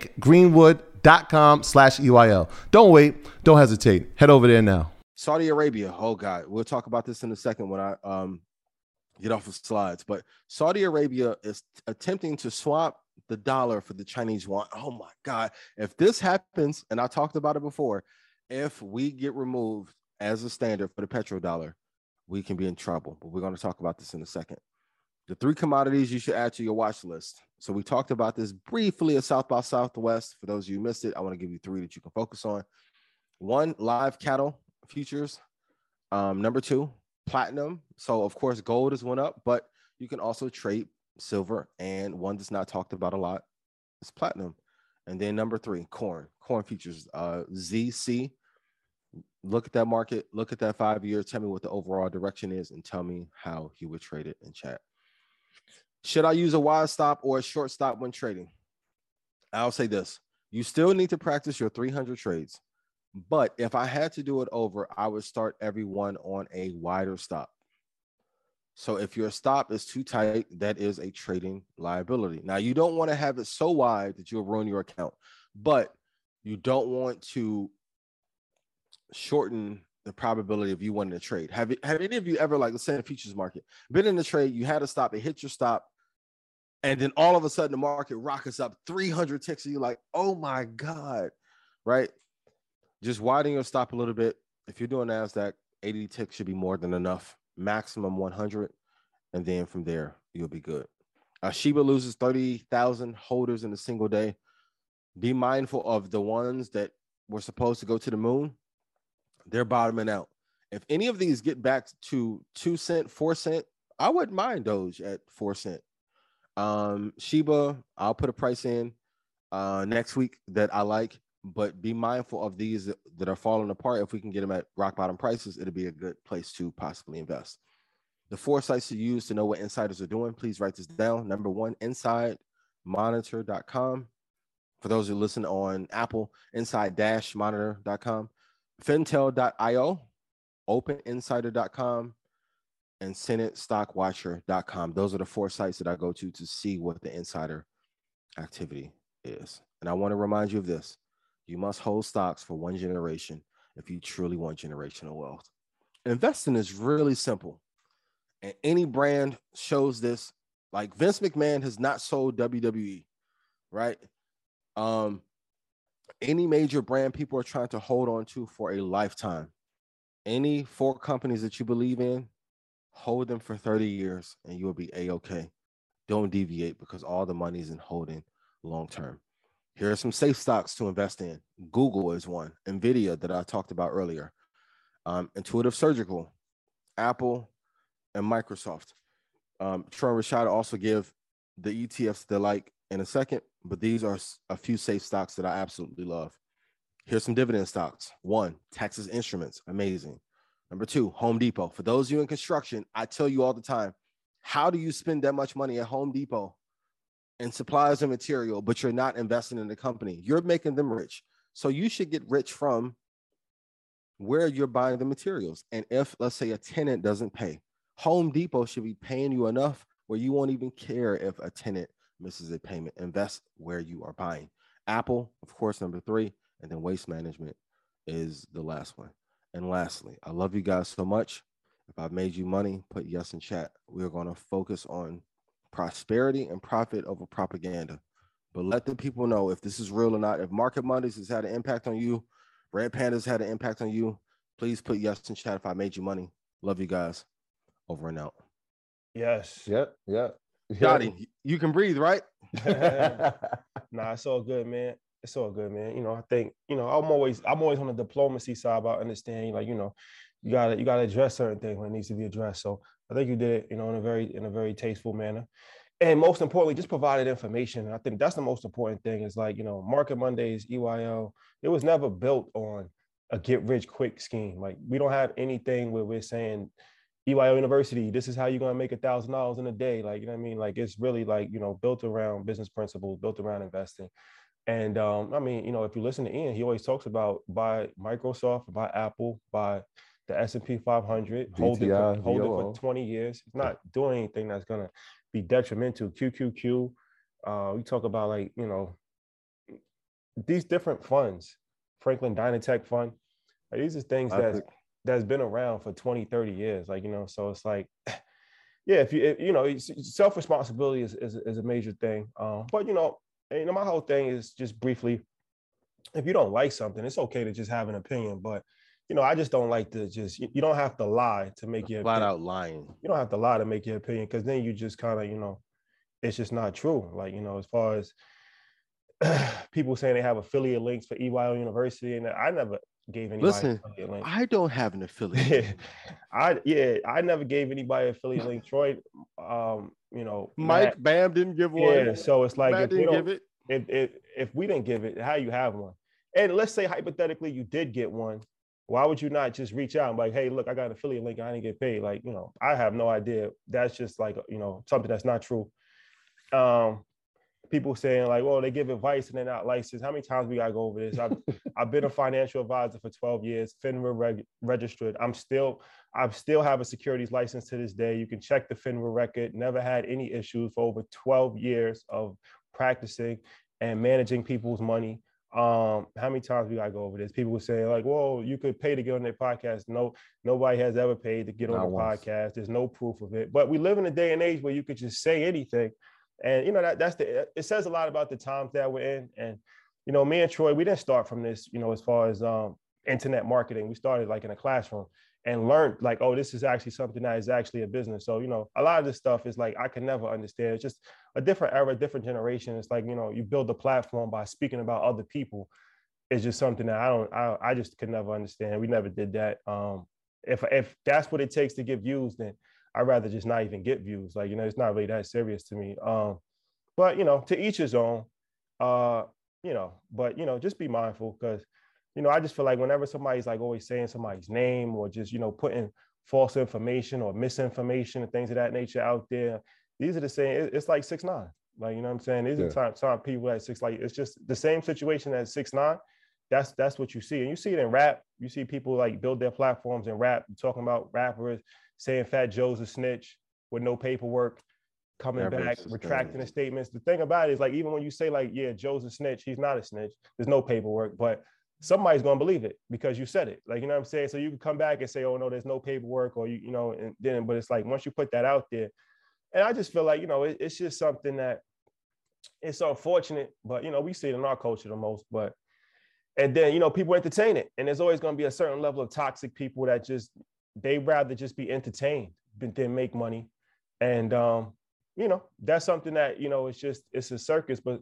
bankgreenwood.com/EYL. Don't wait. Don't hesitate. Head over there now. Saudi Arabia. Oh, God. We'll talk about this in a second when I get off of slides. But Saudi Arabia is attempting to swap the dollar for the Chinese yuan. Oh, my God. If this happens, and I talked about it before, if we get removed as a standard for the petrodollar, we can be in trouble. But we're going to talk about this in a second. The 3 commodities you should add to your watch list. So we talked about this briefly at South by Southwest. For those of you who missed it, I want to give you 3 that you can focus on. 1, live cattle futures. Number 2, platinum. So, of course, gold has went up, but you can also trade silver. And one that's not talked about a lot is platinum. And then number 3, corn futures, ZC. Look at that market, look at that 5 year, tell me what the overall direction is, and tell me how you would trade it in chat. Should I use a wide stop or a short stop when trading? I'll say this. You still need to practice your 300 trades. But if I had to do it over, I would start everyone on a wider stop. So if your stop is too tight, that is a trading liability. Now, you don't want to have it so wide that you'll ruin your account, but you don't want to shorten the probability of you wanting to trade. Have any of you ever, like, let's say in the futures market, been in the trade, you had a stop, it hit your stop, and then all of a sudden the market rockets up 300 ticks, and you're like, oh my God, right? Just widen your stop a little bit. If you're doing NASDAQ, 80 ticks should be more than enough, maximum 100, and then from there, you'll be good. Shiba loses 30,000 holders in a single day. Be mindful of the ones that were supposed to go to the moon. They're bottoming out. If any of these get back to 2 cent, 4 cent, I wouldn't mind Doge at 4 cent. Shiba, I'll put a price in next week that I like, but be mindful of these that are falling apart. If we can get them at rock bottom prices, it'll be a good place to possibly invest. The 4 sites to use to know what insiders are doing, please write this down. Number 1, insidemonitor.com. For those who listen on Apple, inside-monitor.com. Fintel.io, OpenInsider.com, and SenateStockWatcher.com. Those are the 4 sites that I go to see what the insider activity is. And I want to remind you of this. You must hold stocks for 1 generation if you truly want generational wealth. Investing is really simple. And any brand shows this. Like Vince McMahon has not sold WWE, right? Any major brand people are trying to hold on to for a lifetime. Any 4 companies that you believe in, hold them for 30 years and you'll be A-okay. Don't deviate because all the money is in holding long-term. Here are some safe stocks to invest in. Google is one. NVIDIA that I talked about earlier. Intuitive Surgical, Apple, and Microsoft. Troy and Rashad also give the ETFs they like in a second, but these are a few safe stocks that I absolutely love. Here's some dividend stocks. 1, Texas Instruments, amazing. Number 2, Home Depot. For those of you in construction, I tell you all the time, how do you spend that much money at Home Depot in supplies and material, but you're not investing in the company? You're making them rich. So you should get rich from where you're buying the materials. And if, let's say, a tenant doesn't pay, Home Depot should be paying you enough where you won't even care if a tenant misses a payment. Invest where you are buying. Apple, of course, number 3, and then Waste Management is the last one. And lastly, I love you guys so much. If I've made you money, put yes in chat. We're going to focus on prosperity and profit over propaganda. But let the people know if this is real or not. If Market Mondays has had an impact on you, Red Panda's had an impact on you, please put yes in chat if I made you money. Love you guys. Over and out. Yes. Yep. Gotti, you can breathe, right? Nah, it's all good, man. It's all good, man. You know, I think, you know, I'm always on the diplomacy side about understanding, like, you know, you gotta address certain things when it needs to be addressed. So I think you did it, you know, in a very tasteful manner. And most importantly, just provided information. And I think that's the most important thing is like, Market Mondays, EYL, it was never built on a get rich quick scheme. Like we don't have anything where we're saying EYL University, this is how you're going to make $1,000 in a day. Like, you know what I mean? Like it's really like, built around business principles, built around investing. And I mean, if you listen to Ian, he always talks about buy Microsoft, buy Apple, buy the S&P 500, hold it for 20 years. It's not doing anything that's going to be detrimental. QQQ, we talk about like, these different funds, Franklin Dynatech Fund, like, these are things that's been around for 20, 30 years. Like, so it's like, yeah, self-responsibility is a major thing. But, my whole thing is just briefly, if you don't like something, it's okay to just have an opinion. But, I just don't like to you don't have to lie to make your flat opinion. out lying. You don't have to lie to make your opinion, because then you just kind of, it's just not true. Like, as far as people saying they have affiliate links for EYL University, and I never gave anybody affiliate link. I don't have an affiliate. I never gave anybody affiliate link. Troy, Mike Bam didn't give one. Yeah, so it's like Matt didn't give it. If we didn't give it, how you have one? And let's say hypothetically you did get one. Why would you not just reach out and be like, hey, look, I got an affiliate link and I didn't get paid? Like, I have no idea. That's just like, something that's not true. People saying like, well, they give advice and they're not licensed. How many times we got to go over this? I've been a financial advisor for 12 years, FINRA registered. I still have a securities license to this day. You can check the FINRA record. Never had any issues for over 12 years of practicing and managing people's money. How many times we gotta go over this? People were saying like, "Whoa, you could pay to get on their podcast." No, nobody has ever paid to get on the podcast. There's no proof of it. But we live in a day and age where you could just say anything, and it says a lot about the times that we're in. And me and Troy, we didn't start from this. As far as internet marketing, we started like in a classroom and learned like, oh, this is actually something that is actually a business. So a lot of this stuff is like I can never understand. It's just a different era, different generation. It's like, you build a platform by speaking about other people. It's just something that I just could never understand. We never did that. If that's what it takes to get views, then I'd rather just not even get views. Like, it's not really that serious to me. But, to each his own, but, just be mindful, because, I just feel like whenever somebody's like always saying somebody's name or just, putting false information or misinformation and things of that nature out there, these are the same. It's like 6ix9ine. Like, you know what I'm saying? These are time people at 6, like, it's just the same situation as 6ix9ine. That's what you see. And you see it in rap. You see people like build their platforms in rap, talking about rappers saying Fat Joe's a snitch with no paperwork, coming back, retracting the statements. The thing about it is like, even when you say like, yeah, Joe's a snitch, he's not a snitch. There's no paperwork, but somebody's going to believe it because you said it. Like, you know what I'm saying? So you can come back and say, oh no, there's no paperwork, or and then, but it's like, once you put that out there, and I just feel like, it's just something that it's unfortunate, but, we see it in our culture the most, and then, people entertain it. And there's always going to be a certain level of toxic people that they rather just be entertained than make money. And, that's something that, it's a circus, but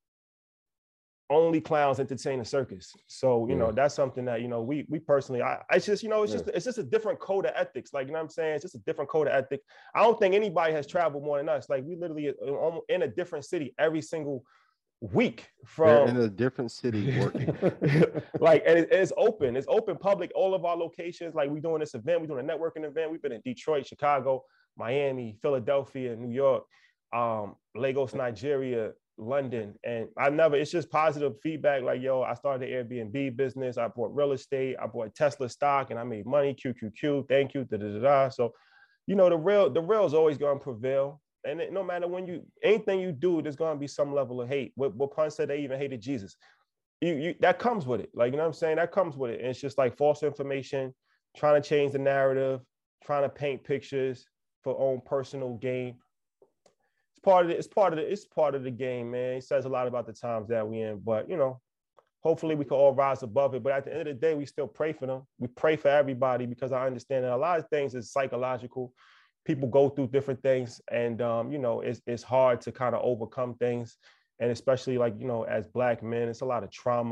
only clowns entertain a circus. So, that's something that, we personally, it's just a different code of ethics. Like, you know what I'm saying? It's just a different code of ethics. I don't think anybody has traveled more than us. Like, we literally in a different city every single week They're in a different city working. Like, and it's open public, all of our locations. Like, we're doing this event, we're doing a networking event. We've been in Detroit, Chicago, Miami, Philadelphia, New York, Lagos, Nigeria, London. And it's just positive feedback. Like, yo, I started the Airbnb business. I bought real estate. I bought Tesla stock and I made money. QQQ. Thank you. So, the real is always going to prevail. And no matter anything you do, there's going to be some level of hate. What Pun said, they even hated Jesus. That comes with it. Like, you know what I'm saying? That comes with it. And it's just like false information, trying to change the narrative, trying to paint pictures for own personal gain. It's part of the game, man. It says a lot about the times that we in, but hopefully we can all rise above it. But at the end of the day, we still pray for them. We pray for everybody, because I understand that a lot of things is psychological. People go through different things, and it's hard to kind of overcome things. And especially like, as Black men, it's a lot of trauma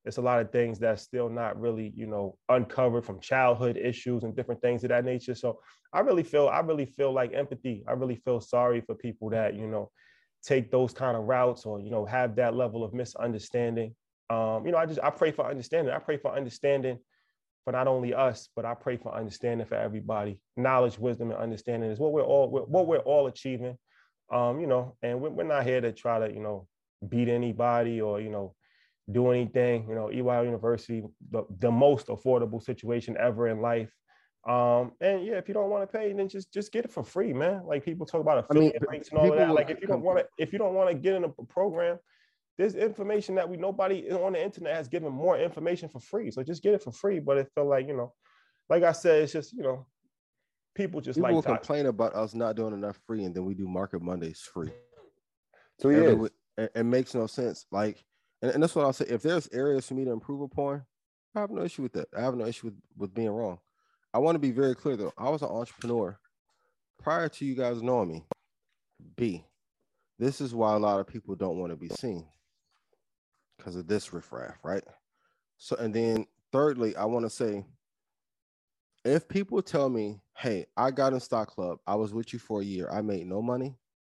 It's a lot of things that's still not really, uncovered from childhood issues and different things of that nature. So I really feel like empathy. I really feel sorry for people that, take those kind of routes or, have that level of misunderstanding. I pray for understanding. I pray for understanding for not only us, but I pray for understanding for everybody. Knowledge, wisdom, and understanding is what we're all achieving. And we're not here to try to, beat anybody or, do anything. EY University, the most affordable situation ever in life. And yeah, if you don't want to pay, then just get it for free, man. Like people talk about affiliate rates and all of that. Like if you don't want to get in a program, there's information that nobody on the internet has given more information for free. So just get it for free. But it felt like, like I said, it's just, people will complain about us not doing enough free, and then we do Market Mondays free. So it makes no sense. Like, and that's what I'll say. If there's areas for me to improve upon, I have no issue with that. I have no issue with being wrong. I want to be very clear though. I was an entrepreneur prior to you guys knowing me. B, this is why a lot of people don't want to be seen, because of this riffraff, right? So, and then thirdly, I want to say, if people tell me, hey, I got in Stock Club, I was with you for a year, I made no money,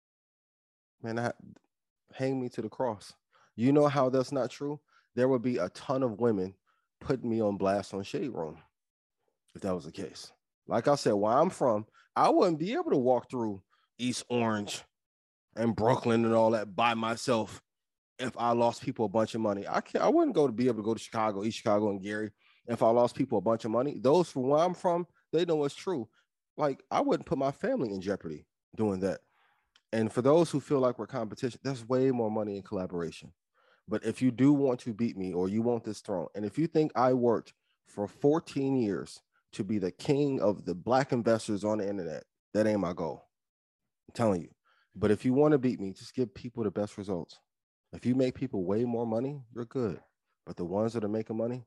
man, hang me to the cross. You know how that's not true? There would be a ton of women putting me on blast on Shade Room if that was the case. Like I said, where I'm from, I wouldn't be able to walk through East Orange and Brooklyn and all that by myself if I lost people a bunch of money. I wouldn't be able to go to Chicago, East Chicago, and Gary if I lost people a bunch of money. Those from where I'm from, they know it's true. Like, I wouldn't put my family in jeopardy doing that. And for those who feel like we're competition, there's way more money in collaboration. But if you do want to beat me or you want this throne, and if you think I worked for 14 years to be the king of the Black investors on the internet, that ain't my goal. I'm telling you. But if you want to beat me, just give people the best results. If you make people way more money, you're good. But the ones that are making money,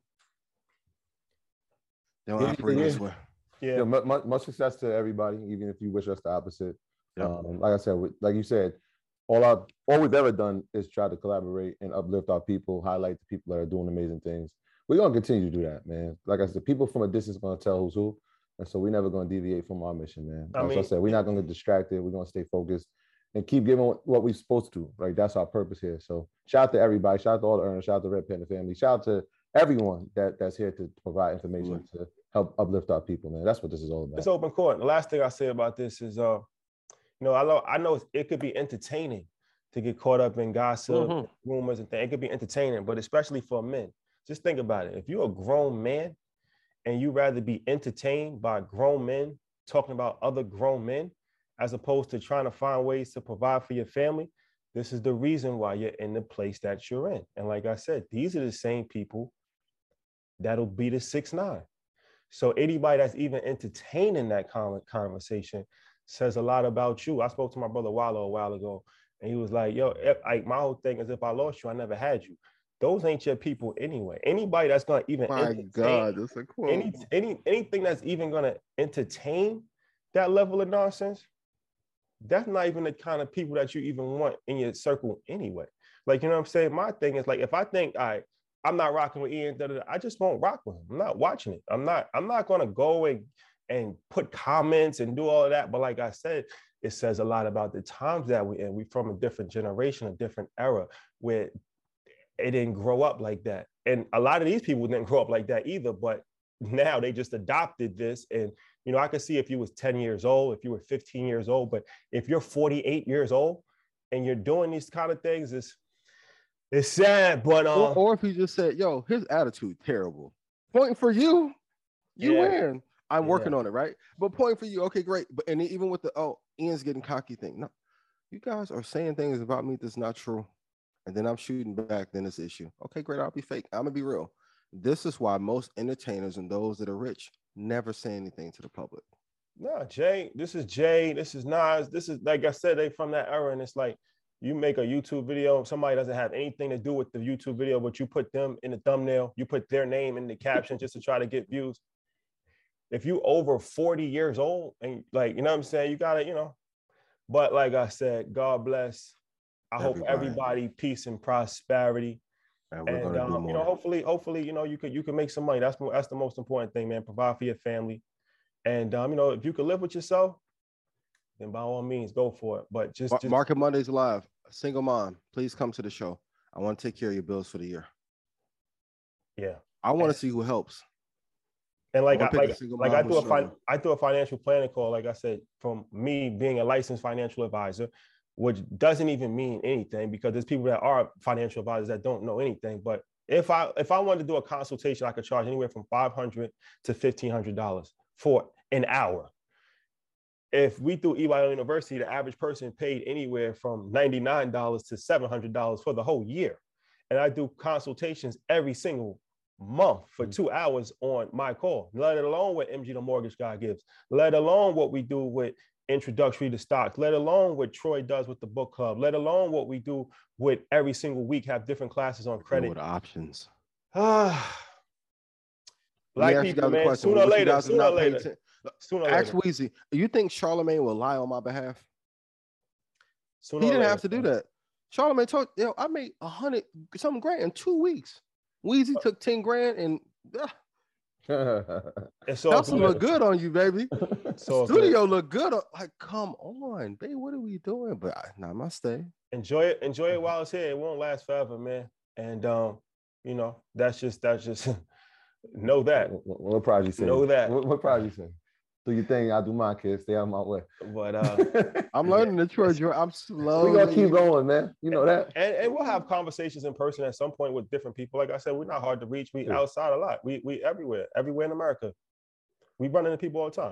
they don't operate this way. Yeah. Much success to everybody, even if you wish us the opposite. Yep. Like I said, like you said, all we've ever done is try to collaborate and uplift our people, highlight the people that are doing amazing things. We're going to continue to do that, man. Like I said, people from a distance are going to tell who's who. And so we're never going to deviate from our mission, man. Like I said, we're not going to get distracted. We're going to stay focused and keep giving what we're supposed to. Right? That's our purpose here. So shout out to everybody. Shout out to all the earners. Shout out to Red Panda family. Shout out to everyone that's here to provide information to help uplift our people, man. That's what this is all about. It's open court. The last thing I say about this is, I know it could be entertaining to get caught up in gossip, rumors, and things. It could be entertaining, but especially for men. Just think about it. If you're a grown man and you rather be entertained by grown men talking about other grown men, as opposed to trying to find ways to provide for your family, this is the reason why you're in the place that you're in. And like I said, these are the same people that'll beat a 6'9". So anybody that's even entertaining that conversation says a lot about you. I spoke to my brother Wallo a while ago, and he was like, yo, my whole thing is if I lost you, I never had you. Those ain't your people anyway. Anybody that's going to even that's a quote. Anything that's even going to entertain that level of nonsense, that's not even the kind of people that you even want in your circle anyway. Like, you know what I'm saying? My thing is like, if I think, all right, I'm not rocking with Ian, I just won't rock with him. I'm not watching it. I'm not going to go and put comments and do all of that. But like I said, it says a lot about the times that we're in. We're from a different generation, a different era where it didn't grow up like that. And a lot of these people didn't grow up like that either, but now they just adopted this. And, I could see if you was 10 years old, if you were 15 years old, but if you're 48 years old and you're doing these kind of things, it's sad, but or if he just said, yo, his attitude terrible. Point for you, win. I'm working on it, right? But point for you, okay, great. But and even with the Ian's getting cocky thing. No, you guys are saying things about me that's not true. And then I'm shooting back, then it's an issue. Okay, great, I'll be fake. I'm gonna be real. This is why most entertainers and those that are rich never say anything to the public. No, Jay, this is Nas. This is, like I said, they from that era, and it's like, you make a YouTube video, somebody doesn't have anything to do with the YouTube video, but you put them in the thumbnail, you put their name in the caption just to try to get views. If you over 40 years old and like, you know what I'm saying? You gotta, but like I said, God bless. I hope everybody peace and prosperity. And we're going to do more. Hopefully, you can make some money. That's the most important thing, man. Provide for your family. And, if you can live with yourself, then by all means, go for it. But just Market Mondays Live, a single mom, please come to the show. I want to take care of your bills for the year. Yeah. I want to see who helps. And I do a financial planning call, like I said, from me being a licensed financial advisor, which doesn't even mean anything because there's people that are financial advisors that don't know anything. But if I wanted to do a consultation, I could charge anywhere from $500 to $1,500 for an hour. If we do EYL University, the average person paid anywhere from $99 to $700 for the whole year. And I do consultations every single month for 2 hours on my call, let alone what MG the Mortgage Guy gives, let alone what we do with Introductory to Stocks, let alone what Troy does with the book club, let alone what we do with every single week, have different classes on credit. What options? Black people, man, sooner or later. Ask Weezy, you think Charlamagne will lie on my behalf? He didn't have to do that. Charlamagne told, I made $100-something grand in 2 weeks. Weezy took 10 grand and Helps look good on you, baby. Studio look good. Like, come on, baby, what are we doing? But namaste. Enjoy it while it's here. It won't last forever, man. And that's just know that. What project say? Know that. What project say? Do your thing, I'll do my kids. Stay out of my way. But I'm learning the truth. I'm slow. We're gonna keep going, man. You know that. And we'll have conversations in person at some point with different people. Like I said, we're not hard to reach. We outside a lot. We everywhere in America. We run into people all the time.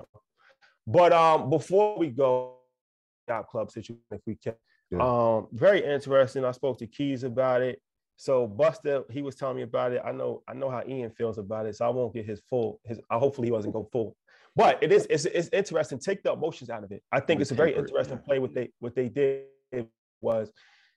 But before we go, Yacht Club situation, if we can. Yeah. Very interesting. I spoke to Keys about it. So Buster, he was telling me about it. I know how Ian feels about it, so I won't get his hopefully he doesn't go full. But it's interesting. Take the emotions out of it. I think it's a very interesting play. What they did was,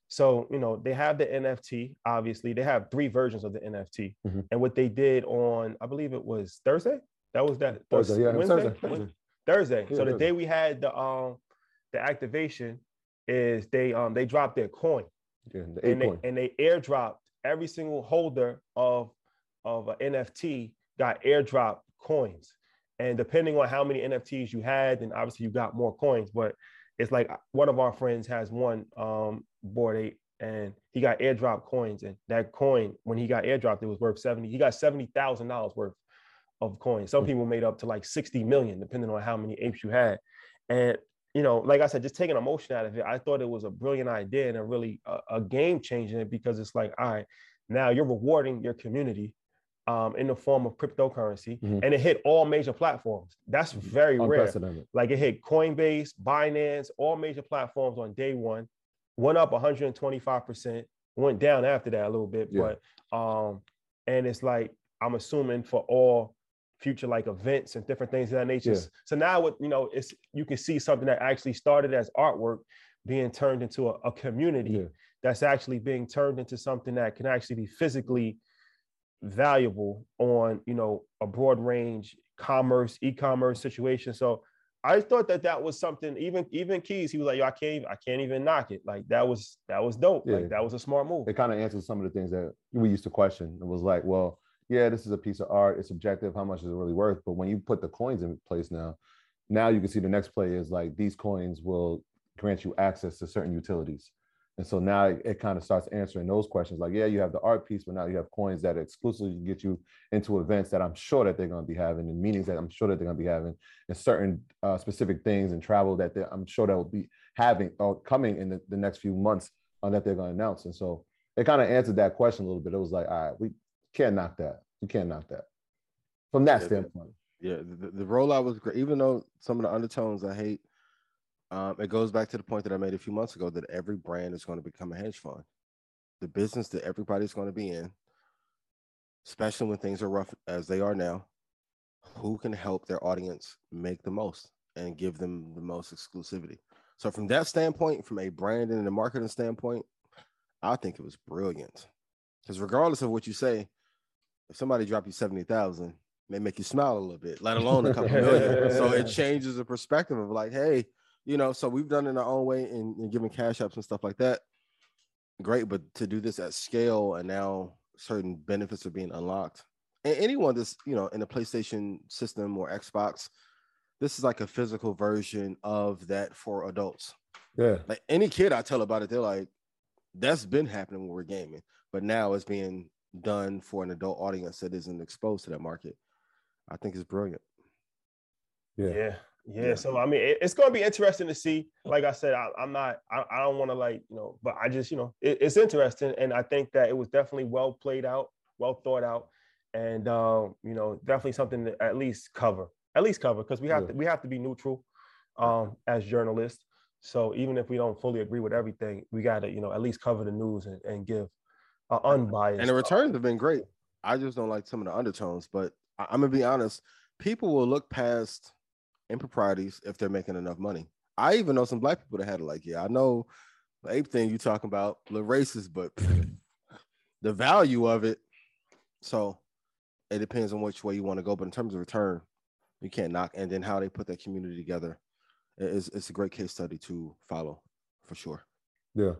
so they have the NFT. Obviously, they have 3 versions of the NFT. Mm-hmm. And what they did on, I believe it was Thursday. That was that Thursday. Yeah, Wednesday. Thursday. Yeah, so the day we had the activation is they dropped their coin. Yeah, and they airdropped every single holder of an NFT got airdropped coins. And depending on how many NFTs you had, then obviously you got more coins. But it's like one of our friends has one Bored Ape, and he got airdrop coins. And that coin, when he got airdropped, it was worth he got $70,000 worth of coins. Some people made up to like 60 million, depending on how many apes you had. And like I said, just taking emotion out of it, I thought it was a brilliant idea and a really a game changing it, because it's like, all right, now you're rewarding your community in the form of cryptocurrency, and it hit all major platforms. That's very rare. Like it hit Coinbase, Binance, all major platforms on day one, went up 125%, went down after that a little bit, but and it's like, I'm assuming for all future like events and different things of that nature. Yeah. So now what you can see something that actually started as artwork being turned into a community that's actually being turned into something that can actually be physically valuable on a broad range e-commerce situation. So I thought that was something. Even Keys, he was like, yo, I can't even knock it. Like that was dope. Like that was a smart move. It kind of answers some of the things that we used to question. It was like, well, yeah, this is a piece of art. It's subjective. How much is it really worth? But when you put the coins in place now you can see the next play is like these coins will grant you access to certain utilities. And so now it kind of starts answering those questions. Like, yeah, you have the art piece, but now you have coins that exclusively get you into events that I'm sure that they're going to be having, and meetings that I'm sure that they're going to be having, and certain specific things and travel that I'm sure that will be having or coming in the next few months that they're going to announce. And so it kind of answered that question a little bit. It was like, all right, we can't knock that. You can't knock that from that standpoint. Yeah, the rollout was great, even though some of the undertones I hate. It goes back to the point that I made a few months ago that every brand is going to become a hedge fund. The business that everybody's going to be in, especially when things are rough as they are now, who can help their audience make the most and give them the most exclusivity. So from that standpoint, from a branding and a marketing standpoint, I think it was brilliant. Because regardless of what you say, if somebody drop you 70,000, may make you smile a little bit, let alone a couple million. So it changes the perspective of like, hey, so we've done it in our own way and giving cash ups and stuff like that. Great. But to do this at scale and now certain benefits are being unlocked. And anyone that's, in the PlayStation system or Xbox, this is like a physical version of that for adults. Yeah. Like any kid I tell about it, they're like, that's been happening when we're gaming, but now it's being done for an adult audience that isn't exposed to that market. I think it's brilliant. Yeah. So I mean, it's going to be interesting to see. Like I said, I don't want to but I just, it's interesting, and I think that it was definitely well played out, well thought out, and definitely something to at least cover because we have to be neutral as journalists. So even if we don't fully agree with everything, we got to at least cover the news and give unbiased. And the returns have been great. I just don't like some of the undertones, but I'm gonna be honest. People will look past improprieties if they're making enough money. I even know some black people that had it like, I know the ape thing you talking about, a little racist, but the value of it. So it depends on which way you want to go. But in terms of return, you can't knock. And then how they put that community together it's a great case study to follow for sure. Yeah.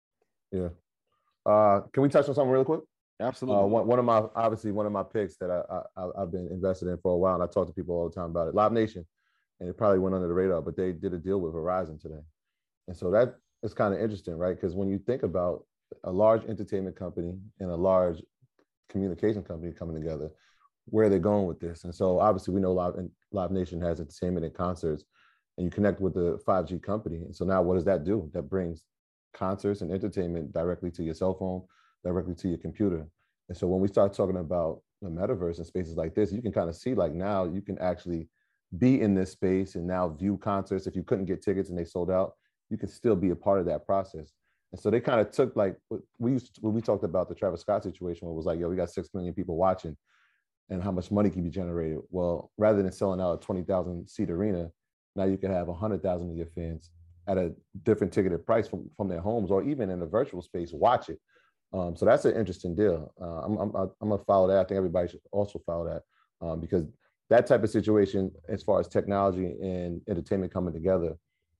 Can we touch on something real quick? Absolutely. One of my picks that I've been invested in for a while, and I talk to people all the time about it. Live Nation, and it probably went under the radar, but they did a deal with Verizon today, and so that is kind of interesting, right? Because when you think about a large entertainment company and a large communication company coming together, where are they going with this? And so obviously we know Live Nation has entertainment and concerts, and you connect with the 5G company, and so now what does that do? That brings concerts and entertainment directly to your cell phone, directly to your computer. And so when we start talking about the metaverse and spaces like this, you can kind of see like now you can actually be in this space and now view concerts. If you couldn't get tickets and they sold out, you can still be a part of that process. And so they kind of took like when we talked about the Travis Scott situation, where it was like, yo, we got 6 million people watching and how much money can be generated. Well, rather than selling out a 20,000 seat arena, now you can have 100,000 of your fans at a different ticketed price from their homes or even in a virtual space, watch it. So that's an interesting deal. I'm gonna follow that. I think everybody should also follow that because that type of situation, as far as technology and entertainment coming together,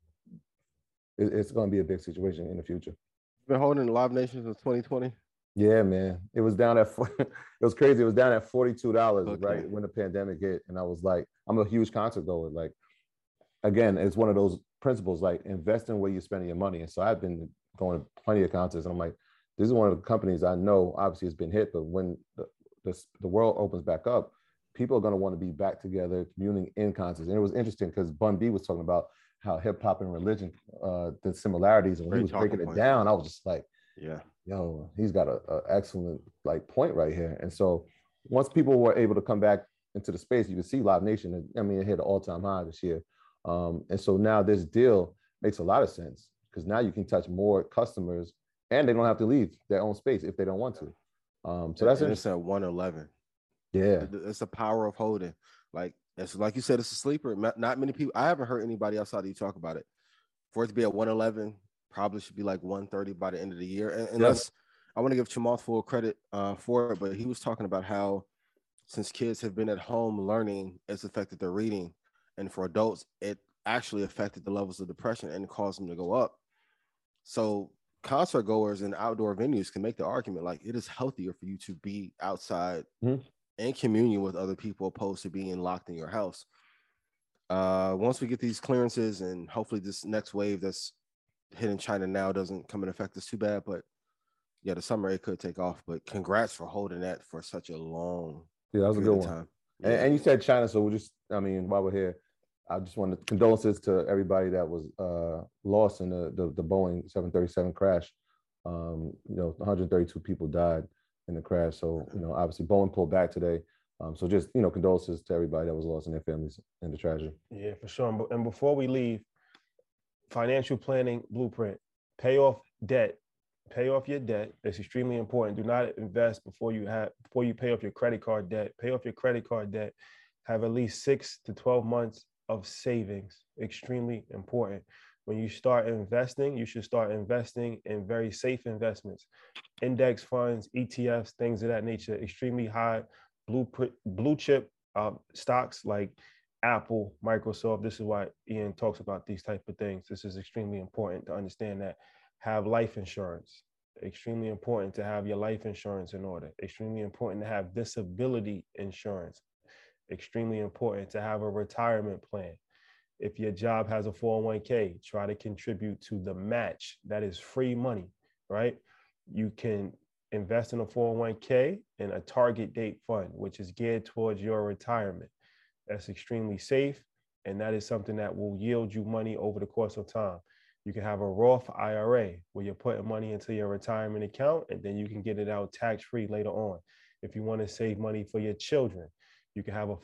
it's going to be a big situation in the future. You've been holding Live Nation since 2020. Yeah, man. It was down at it was crazy. It was down at $42 right when the pandemic hit, and I was like, I'm a huge concert goer. Like, again, it's one of those principles, like investing where you're spending your money. And so I've been going to plenty of concerts, and I'm like, this is one of the companies I know obviously has been hit, but when the world opens back up, people are going to want to be back together, communing in concerts. And it was interesting because Bun B was talking about how hip hop and religion, the similarities, and when he was breaking it down, I was just like, yeah, yo, he's got an excellent like point right here. And so once people were able to come back into the space, you can see Live Nation. I mean, it hit an all-time high this year. And so now this deal makes a lot of sense because now you can touch more customers and they don't have to leave their own space if they don't want to. So that's interesting. At 111. Yeah, it's the power of holding. Like you said, it's a sleeper. Not many people. I haven't heard anybody outside of you talk about it. For it to be at 111, probably should be like 130 by the end of the year. Unless I want to give Chamath full credit for it, but he was talking about how since kids have been at home learning, it's affected their reading, and for adults, it actually affected the levels of depression and caused them to go up. So concert goers and outdoor venues can make the argument like it is healthier for you to be outside in communion with other people opposed to being locked in your house. Once we get these clearances and hopefully this next wave that's hitting China now doesn't come and affect us too bad, but yeah, the summer it could take off. But congrats for holding that for such a long that was a good one. Time. Yeah. And you said China, so while we're here, I just wanted condolences to everybody that was lost in the Boeing 737 crash. 132 people died in the crash. So, obviously Boeing pulled back today. So just, condolences to everybody that was lost and their families in the tragedy. Yeah, for sure. And before we leave, financial planning blueprint, pay off debt. Pay off your debt. It's extremely important. Do not invest before you pay off your credit card debt. Pay off your credit card debt. Have at least 6 to 12 months of savings. Extremely important. When you start investing, you should start investing in very safe investments, index funds, ETFs, things of that nature. Extremely high blue chip stocks like Apple, Microsoft. This is why Ian talks about these type of things. This is extremely important to understand that. Have life insurance. Extremely important to have your life insurance in order. Extremely important to have disability insurance. Extremely important to have a retirement plan. If your job has a 401k, try to contribute to the match. That is free money, right? You can invest in a 401k and a target date fund, which is geared towards your retirement. That's extremely safe, and that is something that will yield you money over the course of time. You can have a Roth IRA where you're putting money into your retirement account, and then you can get it out tax-free later on. If you want to save money for your children, you can have a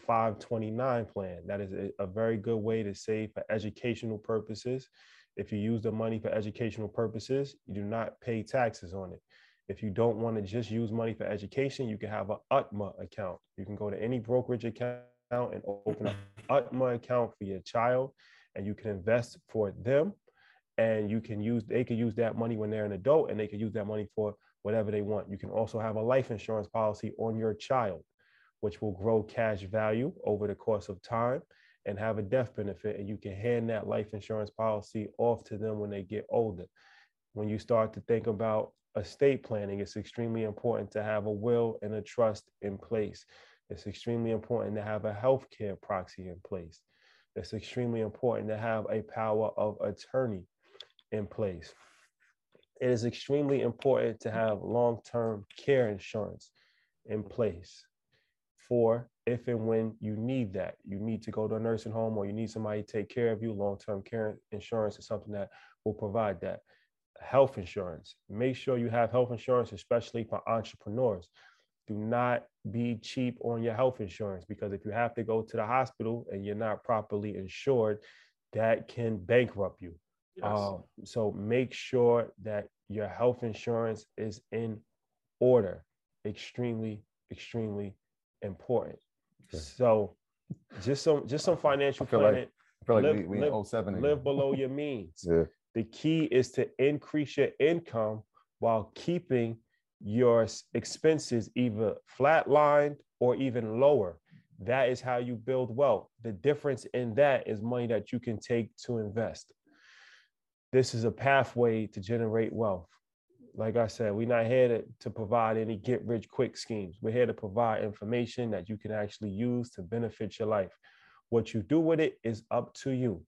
529 plan. That is a very good way to save for educational purposes. If you use the money for educational purposes, you do not pay taxes on it. If you don't want to just use money for education, you can have an UTMA account. You can go to any brokerage account and open an UTMA account for your child, and you can invest for them. And they can use that money when they're an adult, and they can use that money for whatever they want. You can also have a life insurance policy on your child, which will grow cash value over the course of time, and have a death benefit. And you can hand that life insurance policy off to them when they get older. When you start to think about estate planning, it's extremely important to have a will and a trust in place. It's extremely important to have a healthcare proxy in place. It's extremely important to have a power of attorney in place. It is extremely important to have long-term care insurance in place for if and when you need that. You need to go to a nursing home, or you need somebody to take care of you. Long-term care insurance is something that will provide that. Health insurance. Make sure you have health insurance, especially for entrepreneurs. Do not be cheap on your health insurance, because if you have to go to the hospital and you're not properly insured, that can bankrupt you. Yes. So make sure that your health insurance is in order. Extremely, extremely important. Okay. So just some financial planning. I feel like we in 07 again. Live below your means. Yeah. The key is to increase your income while keeping your expenses either flatlined or even lower. That is how you build wealth. The difference in that is money that you can take to invest. This is a pathway to generate wealth. Like I said, we're not here to provide any get-rich-quick schemes. We're here to provide information that you can actually use to benefit your life. What you do with it is up to you.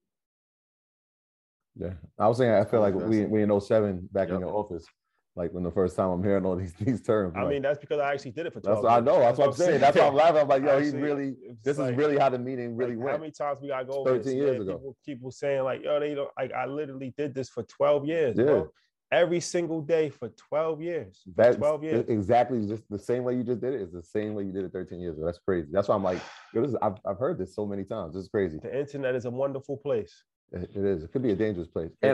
Yeah, I was saying I feel like we in 07 back in your office. Like when the first time I'm hearing all these terms. I mean, that's because I actually did it for 12 years. I know. That's what I'm saying. That's why I'm laughing. I'm like, yo, actually, this is really how the meeting really went. How many times we got to go over 13 years ago. People saying like, yo, they don't, like, I literally did this for 12 years. Yeah. Bro. Every single day for 12 years. That's 12 years. Exactly. Just the same way you just did it is the same way you did it 13 years ago. That's crazy. That's why I'm like, yo, I've heard this so many times. This is crazy. The internet is a wonderful place. It is. It could be a dangerous place. And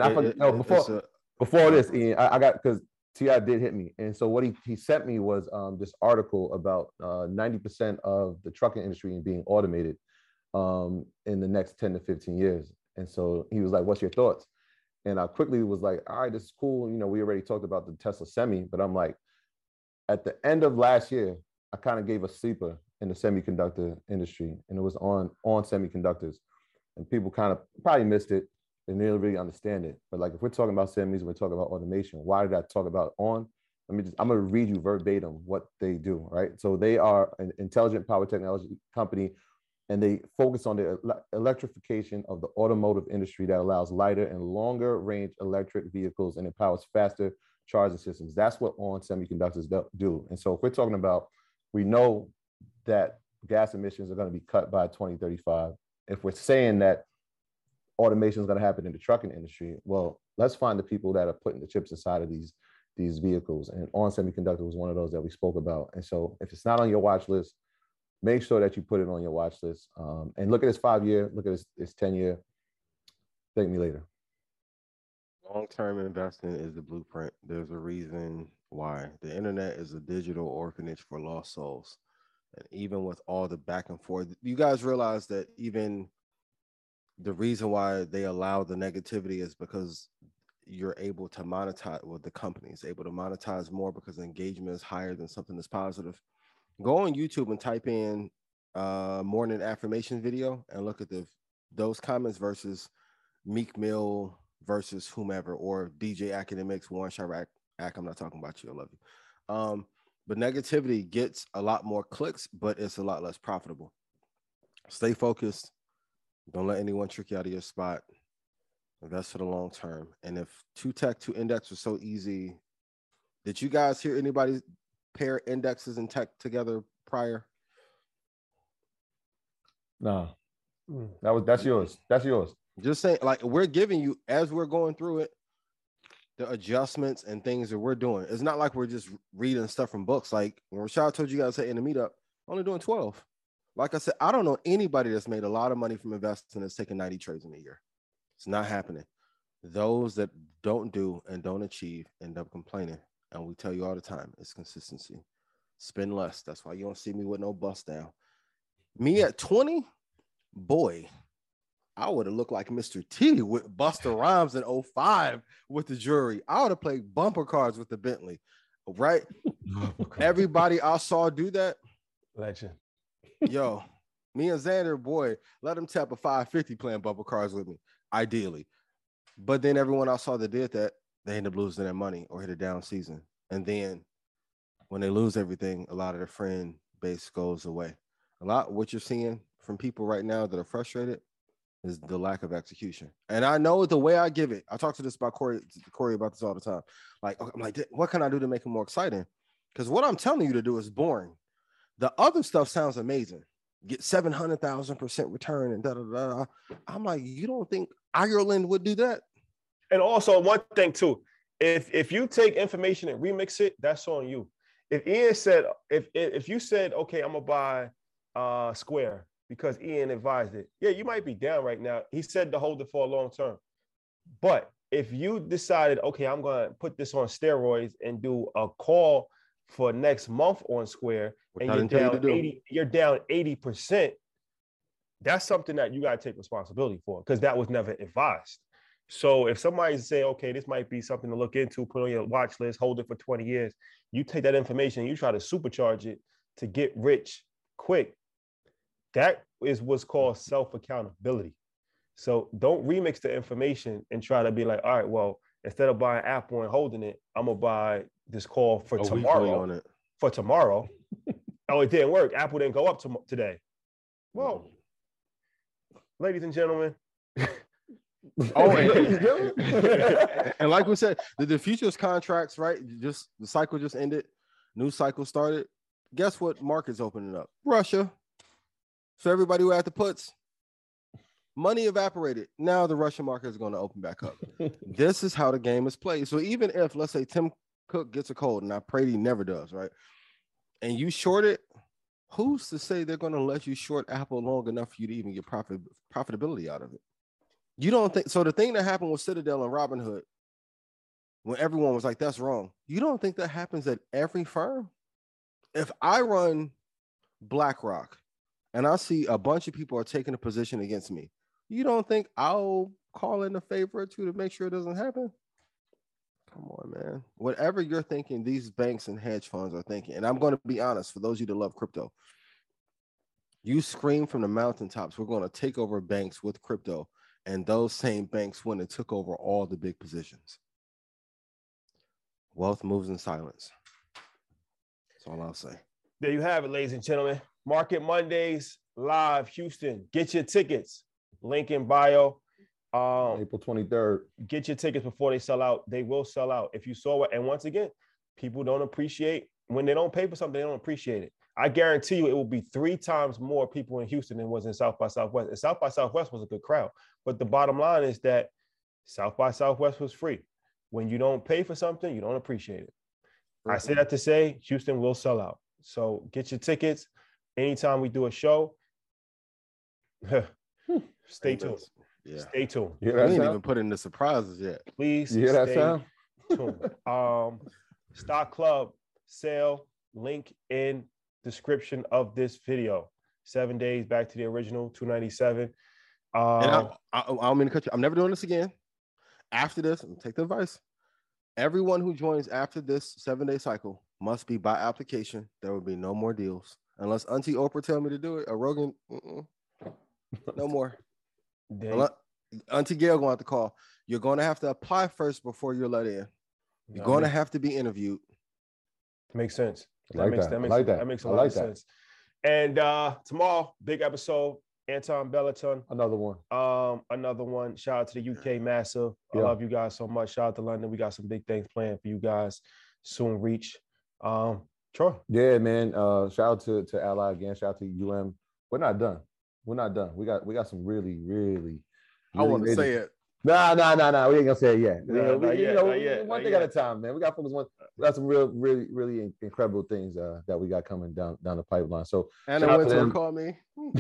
before this, Ian, I got, because T.I. did hit me. And so what he sent me was this article about 90% of the trucking industry being automated in the next 10 to 15 years. And so he was like, what's your thoughts? And I quickly was like, all right, this is cool. You know, we already talked about the Tesla Semi, but I'm like, at the end of last year, I kind of gave a sleeper in the semiconductor industry, and it was on semiconductors. And people kind of probably missed it and didn't really understand it. But like, if we're talking about semis, we're talking about automation. Why did I talk about on? I'm going to read you verbatim what they do, right? So they are an intelligent power technology company, and they focus on the electrification of the automotive industry that allows lighter and longer range electric vehicles and empowers faster charging systems. That's what On Semiconductors do. And so if we're talking about, we know that gas emissions are going to be cut by 2035. If we're saying that automation is going to happen in the trucking industry, well, let's find the people that are putting the chips inside of these vehicles. And On Semiconductor was one of those that we spoke about. And so if it's not on your watch list, make sure that you put it on your watch list. And look at this 5-year, look at this 10-year. Thank me later. Long-term investing is the blueprint. There's a reason why. The internet is a digital orphanage for lost souls. And even with all the back and forth, you guys realize that even the reason why they allow the negativity is because you're able to monetize, well, the company is able to monetize more because engagement is higher than something that's positive. Go on YouTube and type in morning affirmation video and look at those comments versus Meek Mill versus whomever, or DJ Academics, Warren Chirac. Ack, I'm not talking about you. I love you. But negativity gets a lot more clicks, but it's a lot less profitable. Stay focused. Don't let anyone trick you out of your spot. Invest for the long term. And if 2-tech, 2-index was so easy, did you guys hear anybody pair indexes and tech together prior? No. That's yours. That's yours. Just saying, like, we're giving you, as we're going through it, the adjustments and things that we're doing. It's not like we're just reading stuff from books. Like when Rashad told you guys in the meetup, only doing 12. Like I said, I don't know anybody that's made a lot of money from investing that's taking 90 trades in a year. It's not happening. Those that don't do and don't achieve end up complaining. And we tell you all the time, it's consistency. Spend less. That's why you don't see me with no bust down. Me at 20, boy, I would have looked like Mr. T with Busta Rhymes in 05 with the jury. I would have played bumper cards with the Bentley, right? Everybody I saw do that. Legend. Yo, me and Xander, boy, let him tap a 550 playing bumper cards with me, ideally. But then everyone I saw that did that, they end up losing their money or hit a down season. And then when they lose everything, a lot of their friend base goes away. A lot what you're seeing from people right now that are frustrated is the lack of execution. And I know the way I give it, I talk to this about Corey about this all the time. Like, I'm like, what can I do to make it more exciting? Because what I'm telling you to do is boring. The other stuff sounds amazing. Get 700,000% return and da da da. I'm like, you don't think Ireland would do that? And also one thing too, if you take information and remix it, that's on you. If Ian said, if you said, okay, I'm gonna buy Square because Ian advised it, yeah, you might be down right now. He said to hold it for a long term. But if you decided, okay, I'm gonna put this on steroids and do a call for next month on Square, and you're down 80%, that's something that you got to take responsibility for because that was never advised. So if somebody's saying, okay, this might be something to look into, put on your watch list, hold it for 20 years, you take that information, you try to supercharge it to get rich quick. That is what's called self-accountability. So don't remix the information and try to be like, all right, well, instead of buying Apple and holding it, I'm going to buy this call for tomorrow. On it. For tomorrow. Oh, it didn't work. Apple didn't go up today. Well, ladies and gentlemen. And like we said, the futures contracts, right? Just the cycle just ended. New cycle started. Guess what market's opening up? Russia. So everybody who had the puts, money evaporated. Now the Russian market is going to open back up. This is how the game is played. So even if, let's say, Tim Cook gets a cold, and I pray he never does, right? And you short it, who's to say they're going to let you short Apple long enough for you to even get profitability out of it? You don't think so? The thing that happened with Citadel and Robinhood, when everyone was like, that's wrong. You don't think that happens at every firm? If I run BlackRock and I see a bunch of people are taking a position against me, you don't think I'll call in a favor or two to make sure it doesn't happen? Come on, man. Whatever you're thinking, these banks and hedge funds are thinking. And I'm going to be honest, for those of you that love crypto, you scream from the mountaintops, we're going to take over banks with crypto. And those same banks went and took over all the big positions. Wealth moves in silence. That's all I'll say. There you have it, ladies and gentlemen. Market Mondays live, Houston. Get your tickets. Link in bio. April 23rd. Get your tickets before they sell out. They will sell out. If you saw it, and once again, people don't appreciate when they don't pay for something, they don't appreciate it. I guarantee you it will be 3 times more people in Houston than was in South by Southwest. And South by Southwest was a good crowd. But the bottom line is that South by Southwest was free. When you don't pay for something, you don't appreciate it. I say that to say Houston will sell out. So get your tickets. Anytime we do a show, stay tuned. Yeah. Stay tuned. We ain't even put in the surprises yet. Please you hear that sound? Tuned. Stock Club sale, link in description of this video. 7 days back to the original, $297. And I don't mean to cut you. I'm never doing this again. After this, take the advice. Everyone who joins after this 7-day cycle must be by application. There will be no more deals. Unless Auntie Oprah tell me to do it, or Rogan, no more. Auntie Gail going to have to call. You're going to have to apply first before you're let in. You're going to have to be interviewed. Makes sense. That makes a lot of sense. And tomorrow, big episode. Anton Bellaton. Another one. Shout out to the UK Massive. I love you guys so much. Shout out to London. We got some big things planned for you guys. Soon reach. Troy. Yeah, man. Shout out to Ally again. Shout out to UM. We're not done. We got some really I want to say it. Nah. We ain't gonna say it yet. Not yet. One thing at a time, man. We got some really incredible things that we got coming down the pipeline. So Anna Wintour called me.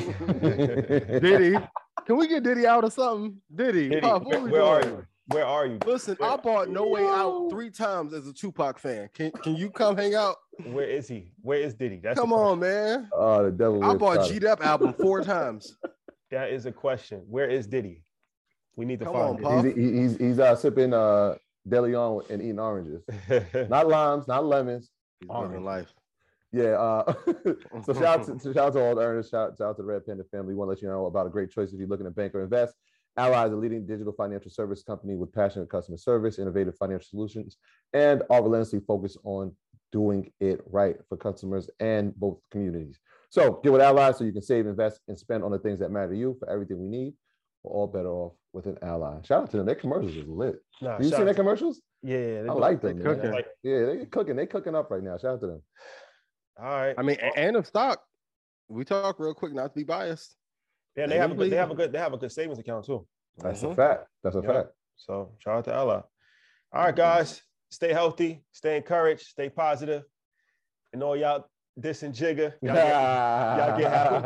Diddy, can we get Diddy out or something? Diddy, Puff, where are you? Where are you? Listen, I bought No Way Out 3 times as a Tupac fan. Can you come hang out? Where is he? Where is Diddy? Come on, man. Oh, the devil. I bought G-Dep album 4 times. That is a question. Where is Diddy? We need to find him. He's sipping De Leon and eating oranges. Not limes, not lemons. He's living life. Yeah. So shout out to all the earners. Shout out to the Red Panda family. We want to let you know about a great choice if you're looking to bank or invest. Ally is a leading digital financial service company with passionate customer service, innovative financial solutions, and are relentlessly focused on doing it right for customers and both communities. So get with Ally so you can save, invest, and spend on the things that matter to you. For everything we need, we're all better off with an Ally. Shout out to them. Their commercials is lit. You seen their commercials? Yeah. I like them. They're cooking. They're cooking. They're cooking up right now. Shout out to them. All right. I mean, and of stock. We talk real quick, not to be biased. Yeah, they have a good savings account too. That's a fact. So shout out to Ella. All right, guys, stay healthy, stay encouraged, stay positive, and all y'all dissing Jigga. Y'all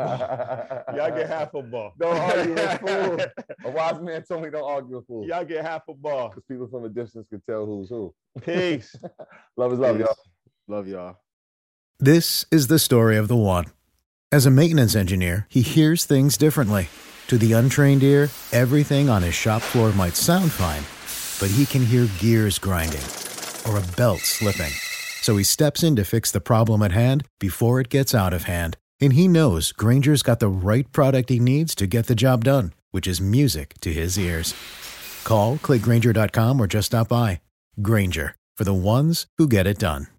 get half a ball. Don't argue with fool. A wise man told me don't argue with fool. Y'all get half a ball because people from a distance can tell who's who. Peace. Love is love, y'all. Love y'all. This is the story of the one. As a maintenance engineer, he hears things differently. To the untrained ear, everything on his shop floor might sound fine, but he can hear gears grinding or a belt slipping. So he steps in to fix the problem at hand before it gets out of hand. And he knows Grainger's got the right product he needs to get the job done, which is music to his ears. Call, click Grainger.com, or just stop by. Grainger, for the ones who get it done.